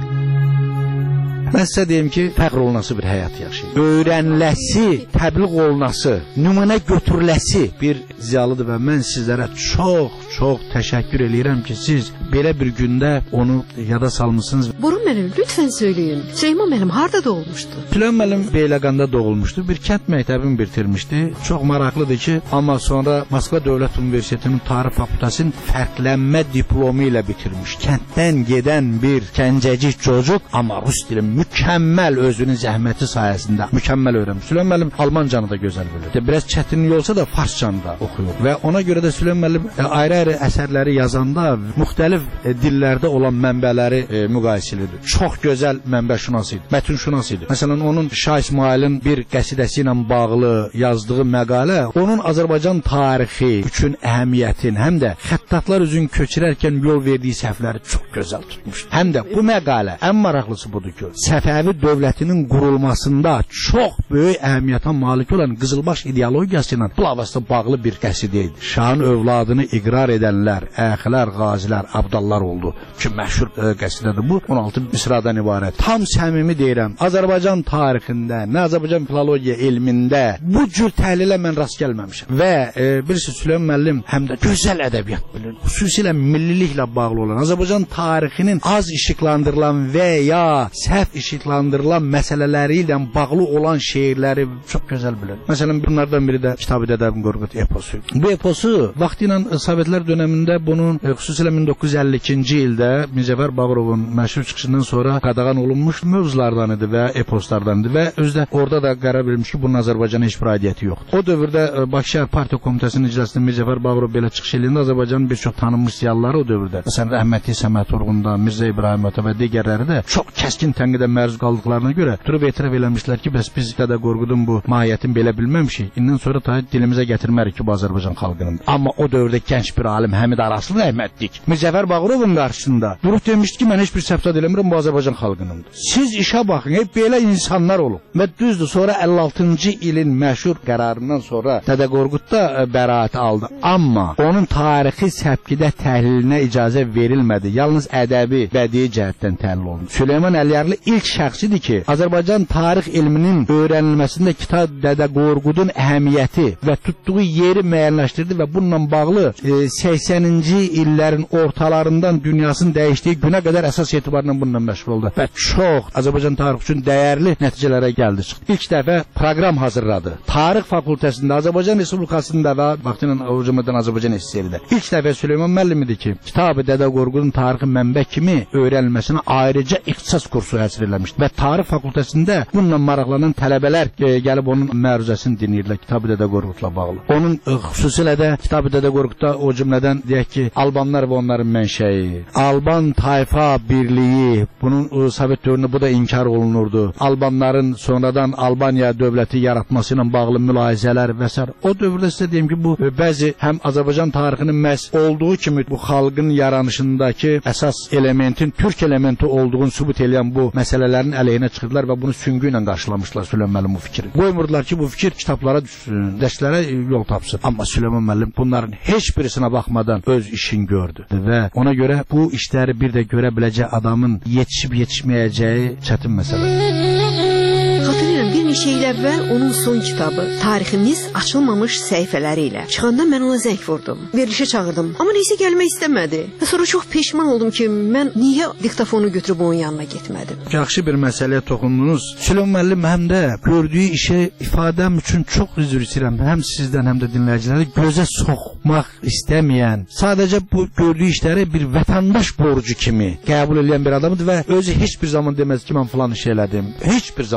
Mən sizə deyim ki, fəxr olunası bir həyat yaşayır. Öyrəniləsi, təbliğ olunası, nümunə götürüləsi bir ziyalıdır və mən sizlərə çox, çox təşəkkür eləyirəm ki, siz belə bir gündə onu yada salmışsınız. Boran müəllim, lütfən söyləyin. Süleyman müəllim harda doğulmuşdu? Süleyman müəllim Beyləqanda doğulmuşdu. Bir kənd məktəbini bitirmişdi. Çox maraqlıdır ki, amma sonra Moskva Dövlət Universitetinin Tarix Fakültəsinin fərqlənmə diplomu ilə bitirmiş. Kənddən gedən bir gəncəcik çocuq, amma rus dili mükəmməl özünün zəhməti sayəsində mükəmməl öyrənmiş. Süleyman müəllim Almancanı da gözəl bilir. Biraz çətinlik olsa da farscanı da oxuyur və ona görə də Süleyman müəllim ayrı-ayrı əsərləri yazanda müxtəlif e, dillərdə olan mənbələri e, müqayisə edir. Çox gözəl mənbəşünas idi, mətnşünas idi. Məsələn, onun Şah İsmailin bir qəsidəsi ilə bağlı yazdığı məqalə onun Azərbaycan tarixi üçün əhəmiyyətin, həm də xəttatlar üzün köçürərkən yol verdiyi səhvləri çox gözəl tutmuşdur. Həm də bu məqalə ən maraqlısı budur ki, Səfəvi dövlətinin qurulmasında çox böyük əhəmiyyətə malik olan Qızılbaş ideologiyası ilə bilavasitə bağlı bir qəsidə idi. Şahın övladını iqrar edənlər, əxilər, qazilər, abdallar oldu ki, məşhur e, qəsidədir bu. on altı misradan ibarət. Tam səmimi deyirəm, Azərbaycan tarixində, nə Azərbaycan filologiya elmində bu cür təhlilə mən rast gəlməmişəm. Və e, birisi Süleyman müəllim həm də gözəl ədəbiyyat bilir. Xüsusilə milliliklə bağlı olan, Azərbaycan tarixinin az işıqlandırılan və ya səhv işıqlandırılan məsələləri ilə bağlı olan şeirləri çox gözəl bilir. Məsələn, bunlardan biri də Kitab-ı Dədə Qorqud eposu. Bu eposu vaxtilə Sovetlər dövründə bunun e, xüsusilə min doqquz yüz əlli ikinci ildə Mirzəcəfər Bağırovun məşhur çıxışından sonra qadağan olunmuş mövzulardan idi və eposlardan idi və özdə orada da qərar verilmiş ki, bunun Azərbaycana heç bir aidiyyəti yoxdur. O dövrdə e, Bakı Şəhər Partiya Komitəsinin iclasında Mirzəcəfər Bağırov belə çıxış eləyəndə Azərbaycanın bir çox tanınmış ziyalıları o dövrdə, məsələn, rəhmətli Səməd Turğundan, Mirzə İbrahim Ata və digərləri də çox kəskin tənqidə məruz qaldıqlarına görə durub etiraf eləmişlər ki, bəs biz Dədə Qorqudun bu mahiyyətini belə bilməmişik. İndən sonra ta dilimizə gətirmərik ki, bu Azərbaycan xalqının. Amma o dövrdə gənc bir alim Həmid Araslı rəhmətlik Mirzəcəfər Bağırovun qarşısında durub demişdi ki, mən heç bir səhv eləmirəm, bu Azərbaycan xalqınındır. Siz işə baxın, hep belə insanlar olub. Və düzdür, sonra əlli altıncı ilin məşhur qərarından sonra Dədə Qorqud da bəraət aldı. Amma onun tarixi səbkidə təhlilinə icazə verilmədi. Yalnız ədəbi, bədii cəhətdən təhlil olundu. Süleyman Əliyarlı ilk şəxsidir ki, Azərbaycan tarix elminin öyrənilməsində Kitab Dədə Qorqudun əhəmiyyəti və tutduğu yeri müəyyənləşdirdi və bununla bağlı e, səksəninci illərin ortalarından dünyasının dəyişdiyi günə qədər əsas etibarla bununla məşğul oldu və çox Azərbaycan tarixi üçün dəyərli nəticələrə gəldi çıxdı. İlk dəfə proqram hazırladı. Tarix fakültəsində, Azərbaycan Respublikasında və vaxtilə o cümlədən Azərbaycan S S R-də ilk dəfə Süleyman müəllim idi ki, Kitab-ı Dədə Qorqudun tarixi mənbə kimi öyrənilməsinə ayrıca ixtisas kursu həsr eləmişdi və tarix fakültəsində bununla maraqlanan tələbələr e, gəlib onun məruzəsini dinləyirlər Kitab-ı Dədə Qorqudla bağlı. Onun e, xüsusilə də Kitab-ı Dədə Qorqudda o cümlədən deyək ki, Albanlar və onların mənşəyi, Alban tayfa birliyi, bunun e, Sovet dövründə bu da inkar olunurdu. Albanların sonradan Albaniya dövləti yaratması ilə bağlı mülahizələr və s. O dövrdə sizə deyim ki, bu e, bəzi həm Azərbaycan tarixinin məhz olduğu kimi bu xalqın yaranışındakı əsas elementin türk elementi olduğunu sübut edən bu məsələlərin əleyhinə çıxırdılar və bunu süngü ilə qarşılamışlar Süleyman müəllim bu fikri. Qoymurdular ki, bu fikir kitablara düşsün, dərslərə yol tapsın. Amma Süleyman müəllim bunların heç birisinə baxmadan öz işini gördü və ona görə bu işləri bir də görə biləcək adamın yetişib yetişməyəcəyi çətin məsələ. Xatırlayıram, bir neçə il əvvəl onun son kitabı Tariximiz açılmamış səhifələri ilə çıxanda mən ona zəng vurdum. Verilişə çağırdım, amma neysə gəlmək istəmədi. Və sonra çox peşman oldum ki, mən niyə diktafonu götürüb onun yanına getmədim. Yaxşı bir məsələyə toxundunuz. Süleyman müəllim həm də gördüyü işə ifadəm üçün çox üzr istəyirəm. Həm sizdən, həm də dinləyiciləri gözə soxmaq istəməyən, sadəcə bu gördüyü işləri bir vətəndaş borcu kimi qəbul edən bir adamdır və özü heç bir zaman deməz ki, mən falan iş elədim. Heç bir zaman deməz.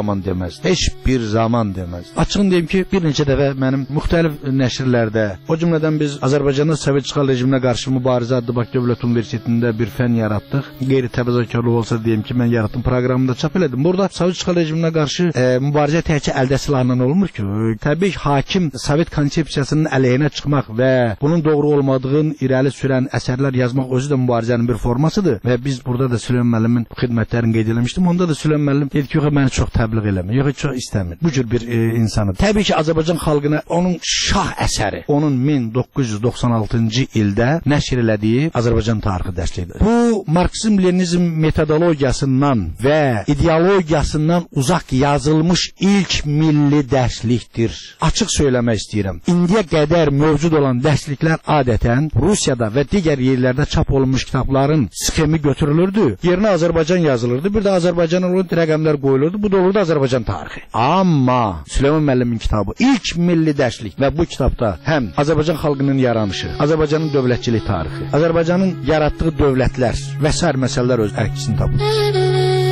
deməz. Heç bir zaman deməz. Açığın deyim ki, bir neçə dəfə mənim müxtəlif nəşrlərdə, o cümlədən biz Azərbaycanda Sovet işğal rejiminə qarşı mübarizə adlı Bakı Dövlət Universitetində bir fən yaratdıq. Qeyri-təvazökarlıq olsa deyim ki, mən yaratdım, proqramında çap elədim. Burada Sovet işğal rejiminə qarşı e, mübarizə təkcə əldə silahla olmur ki. Təbii hakim Sovet konsepsiyasının əleyhinə çıxmaq və bunun doğru olmadığını irəli sürən əsərlər yazmaq özü də mübarizənin bir formasıdır və biz burada da Süleyman müəllimin xidmətlərini qeyd etmişdim. Onda da Süleyman müəllim dedi ki, yox, məni çox təbliğ eləmir, yox, çox istəmir. Bu cür bir e, insanı. Təbii ki, Azərbaycan xalqına onun şah əsəri, onun min doqquz yüz doxsan altıncı ildə nəşr elədiyi Azərbaycan tarixi dərsliyidir. Bu Marksizm-Leninizm metodologiyasından və ideologiyasından uzaq yazılmış ilk milli dərslikdir. Açıq söyləmək istəyirəm. İndiyə qədər mövcud olan dərsliklər adətən Rusiyada və digər yerlərdə çap olunmuş kitabların sxemi götürülürdü. Yerinə Azərbaycan yazılırdı. Bir də Azərbaycan olan rəqəmlər qoyulurdu. Bu da olurdu Azərbaycan tarixi. Amma Süleyman müəllimin kitabı ilk milli dərslik və bu kitabda həm Azərbaycan xalqının yaranışı, Azərbaycanın dövlətçilik tarixi, Azərbaycanın yaratdığı dövlətlər və sair məsələlər öz əksini tapır.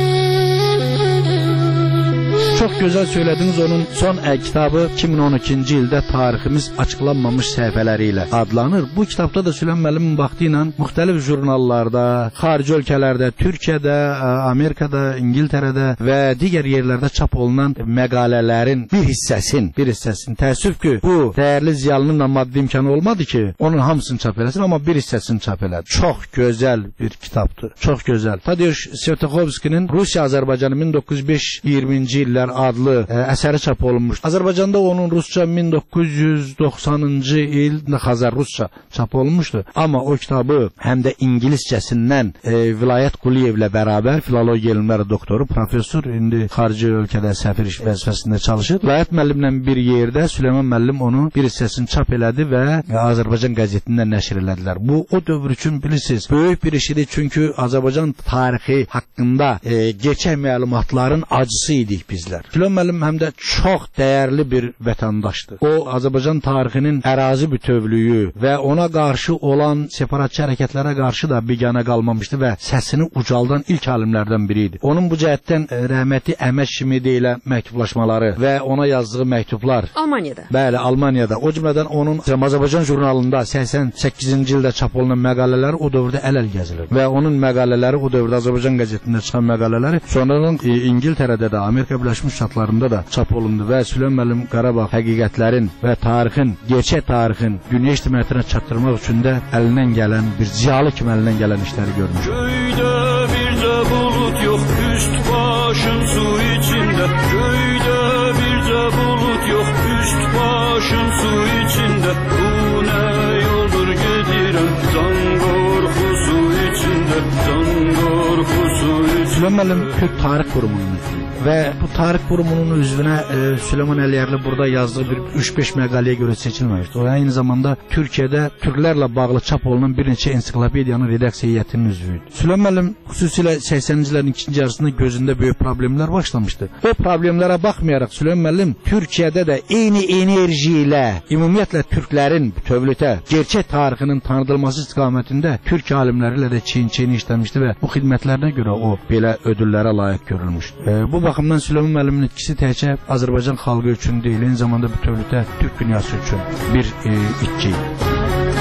Çox gözəl söylədiniz, onun son əl kitabı iki min on ikinci ildə tariximiz açıqlanmamış səhifələri ilə adlanır. Bu kitabda da Süleyman müəllimin vaxtı ilə müxtəlif jurnallarda, xarici ölkələrdə, Türkiyədə, Amerikada, İngiltərədə və digər yerlərdə çap olunan məqalələrin bir hissəsin, bir hissəsin. Təəssüf ki, bu dəyərli ziyalının maddi imkanı olmadı ki, onun hamısını çap eləsin, amma bir hissəsini çap elədi. Çox gözəl bir kitabdır. Çox gözəl. Tadeusz Svetoxovskinin Rusiya-Azərbaycanı min doqquz yüz beş iyirminci illər adlı ə, əsəri çap olunmuş. Azərbaycanda onun rusca min doqquz yüz doxsanıncı il Xəzər rusca çap olunmuşdu. Amma o kitabı həm də ingiliscəsindən e, Vilayət Quliyevlə bərabər filologiya elmləri doktoru, professor, indi xarici ölkədə səfir iş vəzifəsində çalışır. Vilayət müəllimlə bir yerdə Süleyman müəllim onu bir hissəsini çap elədi və e, Azərbaycan qəzetində nəşr elədilər. Bu o dövr üçün bilirsiniz, böyük bir işidir, çünki Azərbaycan tarixi haqqında e, geçən məlumatların acısı idik bizlər. Süleyman müəllim həm də çox dəyərli bir vətəndaşdır. O, Azərbaycan tarixinin ərazi bütövlüyü və ona qarşı olan separatçı hərəkətlərə qarşı da biganə qalmamışdı və səsini ucaldan ilk alimlərdən biri idi. Onun bu cəhətdən e, rəhmətli Əhməd Şimidi ilə məktublaşmaları və ona yazdığı məktublar Almaniyada. Bəli, Almaniyada. O cümlədən onun Azərbaycan jurnalında səksən səkkizinci ildə çap olunan məqalələri o dövrdə əl-əl gəzilir və onun məqalələri o dövrdə Azərbaycan qəzetində çıxan məqalələri sonradan e, İngiltərədə də, Amerika Birləşmiş Ştatlarında da çap olundu və Süleyman müəllim Qarabağ həqiqətlərin və tarixin, gerçək tarixin dünya ictimaiyyətinə çatdırmaq üçün də əlindən gələn bir ziyalı kimi əlindən gələn işləri görmüş. Göydə bir də bulut yox, üst başın su içində. Göydə bir də bulut yox, üst başın su içində. Bu nə yoldur gedirəm, can qorxusu içində, can qorxusu içində. Süleyman müəllim Türk Tarix Qurumunun üzvü və bu tarix qurumunun üzvünə e, Süleyman Əliyərli burada yazdığı bir üç beş məqaləyə görə seçilməmişdi. O aynı zamanda Türkiyədə türklərlə bağlı çap olunan bir neçə ensiklopediyanın redaksiya heyətinin üzvüydü. Süleyman müəllim xüsusilə səksəninci illərin ikinci yarısında gözündə böyük problemlər başlamışdı. O problemlərə baxmayaraq Süleyman müəllim Türkiyədə də eyni enerji ilə ümumiyyətlə türklərin bütövlükdə gerçək tarixinin tanıdılması istiqamətində türk alimləri ilə də çiyin-çiyini işləmişdi və bu xidmətlərinə görə o belə ödüllərə layiq görülmüşdü. E, bu baxımdan Süleyman müəllimin itkisi təkcə Azərbaycan xalqı üçün deyil, eyni zamanda bütövlükdə Türk dünyası üçün bir e, itki idi.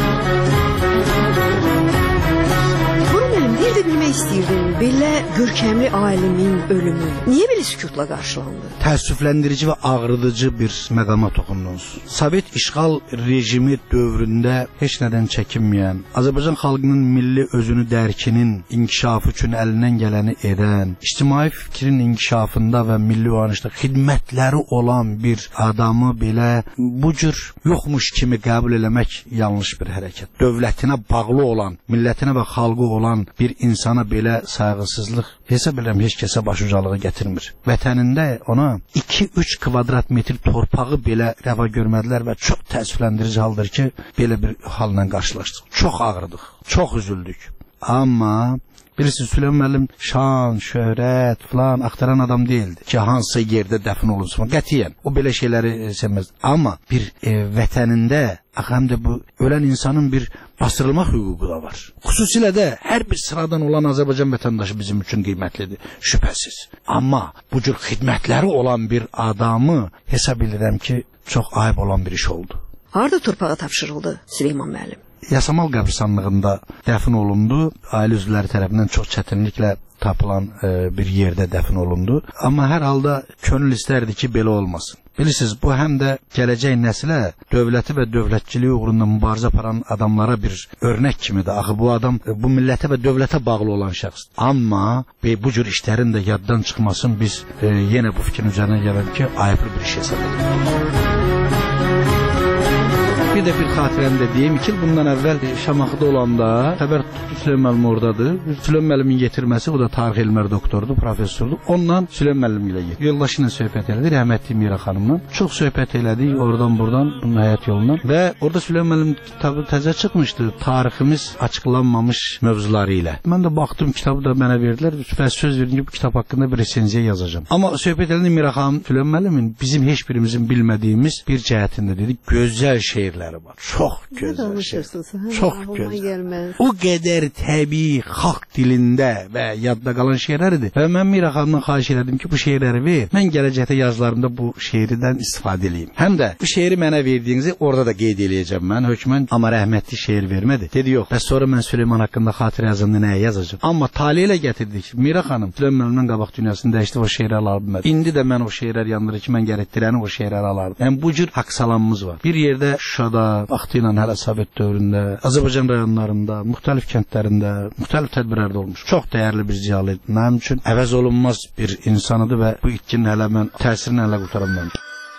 Bir də bilmək istəyirdim, belə görkəmli alimin ölümü niyə belə sükutla qarşılandı? Təəssüfləndirici və ağrıdıcı bir məqama toxundunuz. Sovet işğal rejimi dövründə heç nədən çəkinməyən, Azərbaycan xalqının milli özünü dərkinin inkişafı üçün əlindən gələni edən, ictimai fikrin inkişafında və milli oyanışda xidmətləri olan bir adamı belə bu cür yoxmuş kimi qəbul eləmək yanlış bir hərəkət. Dövlətinə bağlı olan, millətinə və xalqı olan bir insana belə sayğısızlıq hesab edirəm heç kəsə başucalığı gətirmir. Vətənində ona iki üç kvadrat metr torpağı belə rəva görmədilər və çox təəssüfləndirici haldır ki, belə bir halla qarşılaşdıq. Çox ağrıdıq, çox üzüldük. Amma bilirsiniz, Süleyman müəllim şan, şöhrət falan axtaran adam değildi ki, hansı yerdə dəfn olunsun. Qətiyyən o belə şeyləri sevməz. Amma bir e, vətənində həm də bu ölən insanın bir basdırılmaq hüququ da var. Xüsusilə də hər bir sıradan olan Azərbaycan vətəndaşı bizim üçün qiymətlidir, şübhəsiz. Amma bu cür xidmətləri olan bir adamı hesab edirəm ki, çox ayıb olan bir iş oldu. Harda torpağa tapşırıldı Süleyman müəllim? Yasamal qəbristanlığında dəfn olundu. Ailə üzvləri tərəfindən çox çətinliklə tapılan e, bir yerdə dəfn olundu. Amma hər halda könül istərdi ki, belə olmasın. Bilirsiniz, bu həm də gələcək nəsilə dövləti və dövlətçiliyi uğrunda mübarizə aparan adamlara bir örnək kimidir. Axı bu adam bu millətə və dövlətə bağlı olan şəxsdir. Amma bu cür işlərin də yaddan çıxmasın, biz e, yenə bu fikrin üzərinə gələk ki, ayıblı bir iş hesab edirik. Bir də bir xatirəni də deyim ki, bundan əvvəl Şamaxıda olanda xəbər tutdu Süleyman müəllim oradadır. Süleyman müəllimin getirməsi, o da tarix elmləri doktorudur, professordur. Ondan Süleyman müəllim ilə getdi. Yoldaşı ilə söhbət elədi, rəhmətli Mira xanımla. Çox söhbət elədik oradan buradan, bunun həyat yolundan. Və orada Süleyman müəllim kitabı təzə çıxmışdı, tariximiz açıqlanmamış mövzuları ilə. Mən də baxdım, kitabı da mənə verdilər və söz verdim ki, bu kitab haqqında bir resenziya yazacağam. Amma söhbət elədi Mira xanım, Süleyman müəllimin bizim heç birimizin bilmədiyimiz bir cəhətində dedi, gözəl şeirlər var. Çox gözəl şey. Çox gözəl. O qədər təbii xalq dilində və yadda qalan şeirlərdir. Və mən Mira xanımdan xahiş elədim ki, bu şeirləri ver. Mən gələcəkdə yazılarımda bu şeirdən istifadə edeyim. Həm də bu şeiri mənə verdiyinizi orada da qeyd eləyəcəm mən. Hökmən amma rəhmətli şeir vermədi. Dedi, yox. Bəs sonra mən Süleyman haqqında xatirə yazanda nəyə yazacağam? Amma tale ilə gətirdik. Mira xanım Süleyman müəllimdən qabaq dünyasını dəyişdi, o şeirləri alardım mən. İndi də mən o şeirlər yandırır ki, mən gərəkdirəni o şeirləri alardım. Yəni bu cür haqq salamımız var. Bir yerdə Şuşada vaxtı ilə hələ Sovet dövründə, Azərbaycan rayonlarında, müxtəlif kəndlərində, müxtəlif tədbirlərdə olmuş. Çox dəyərli bir ziyalı idi. Mənim üçün əvəz olunmaz bir insanıdır və bu itkinin hələ mən təsirini hələ qutaram mən.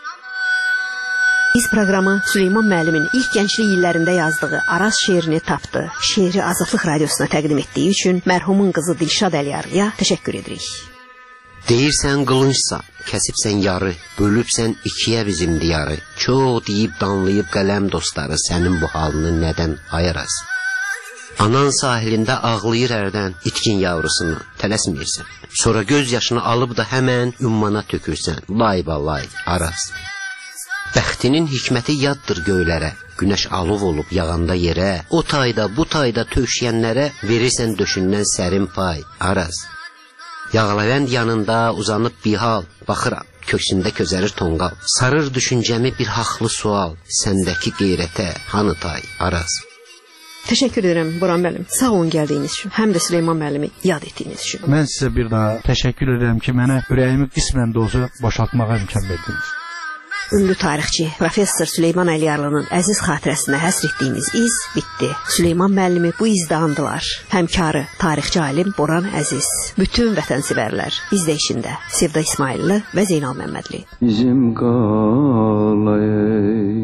Biz proqramı Süleyman müəllimin ilk gənclik illərində yazdığı Araz şeirini tapdı. Şeiri Azadlıq Radiosuna təqdim etdiyi üçün mərhumun qızı Dilşad Əliyarlıya təşəkkür edirik. Deyirsən qılınçsa, kəsibsən yarı, bölübsən ikiyə bizim diyarı. Çox deyib danlayıb qələm dostları sənin bu halını nədən ayaraz. Anan sahilində ağlayır ərdən itkin yavrusunu, tələsməyirsən. Sonra göz yaşını alıb da həmən ümmana tökürsən, lay balay, araz. Bəxtinin hikməti yaddır göylərə, günəş alov olub yağanda yerə, o tayda bu tayda tövşiyənlərə verirsən döşündən sərin pay, araz. Yağlavənd yanında uzanıb bir hal, baxıram, köksündə közərir tonqal. Sarır düşüncəmi bir haqlı sual, səndəki qeyrətə hanı tay, araz. Təşəkkür edirəm Boran müəllim, sağ olun gəldiyiniz üçün, həm də Süleyman müəllimi yad etdiyiniz üçün. Mən sizə bir daha təşəkkür edirəm ki, mənə ürəyimi qismən də olsa boşaltmağa imkan verdiniz. Ünlü tarixçi Professor Süleyman Əliyarlının əziz xatirəsinə həsr etdiyimiz iz bitdi. Süleyman müəllimi bu izdə andılar. Həmkarı tarixçi alim Boran Əziz. Bütün vətənsevərlər bizdə işində. Sevda İsmailli və Zeynal Məmmədli. Bizim qalay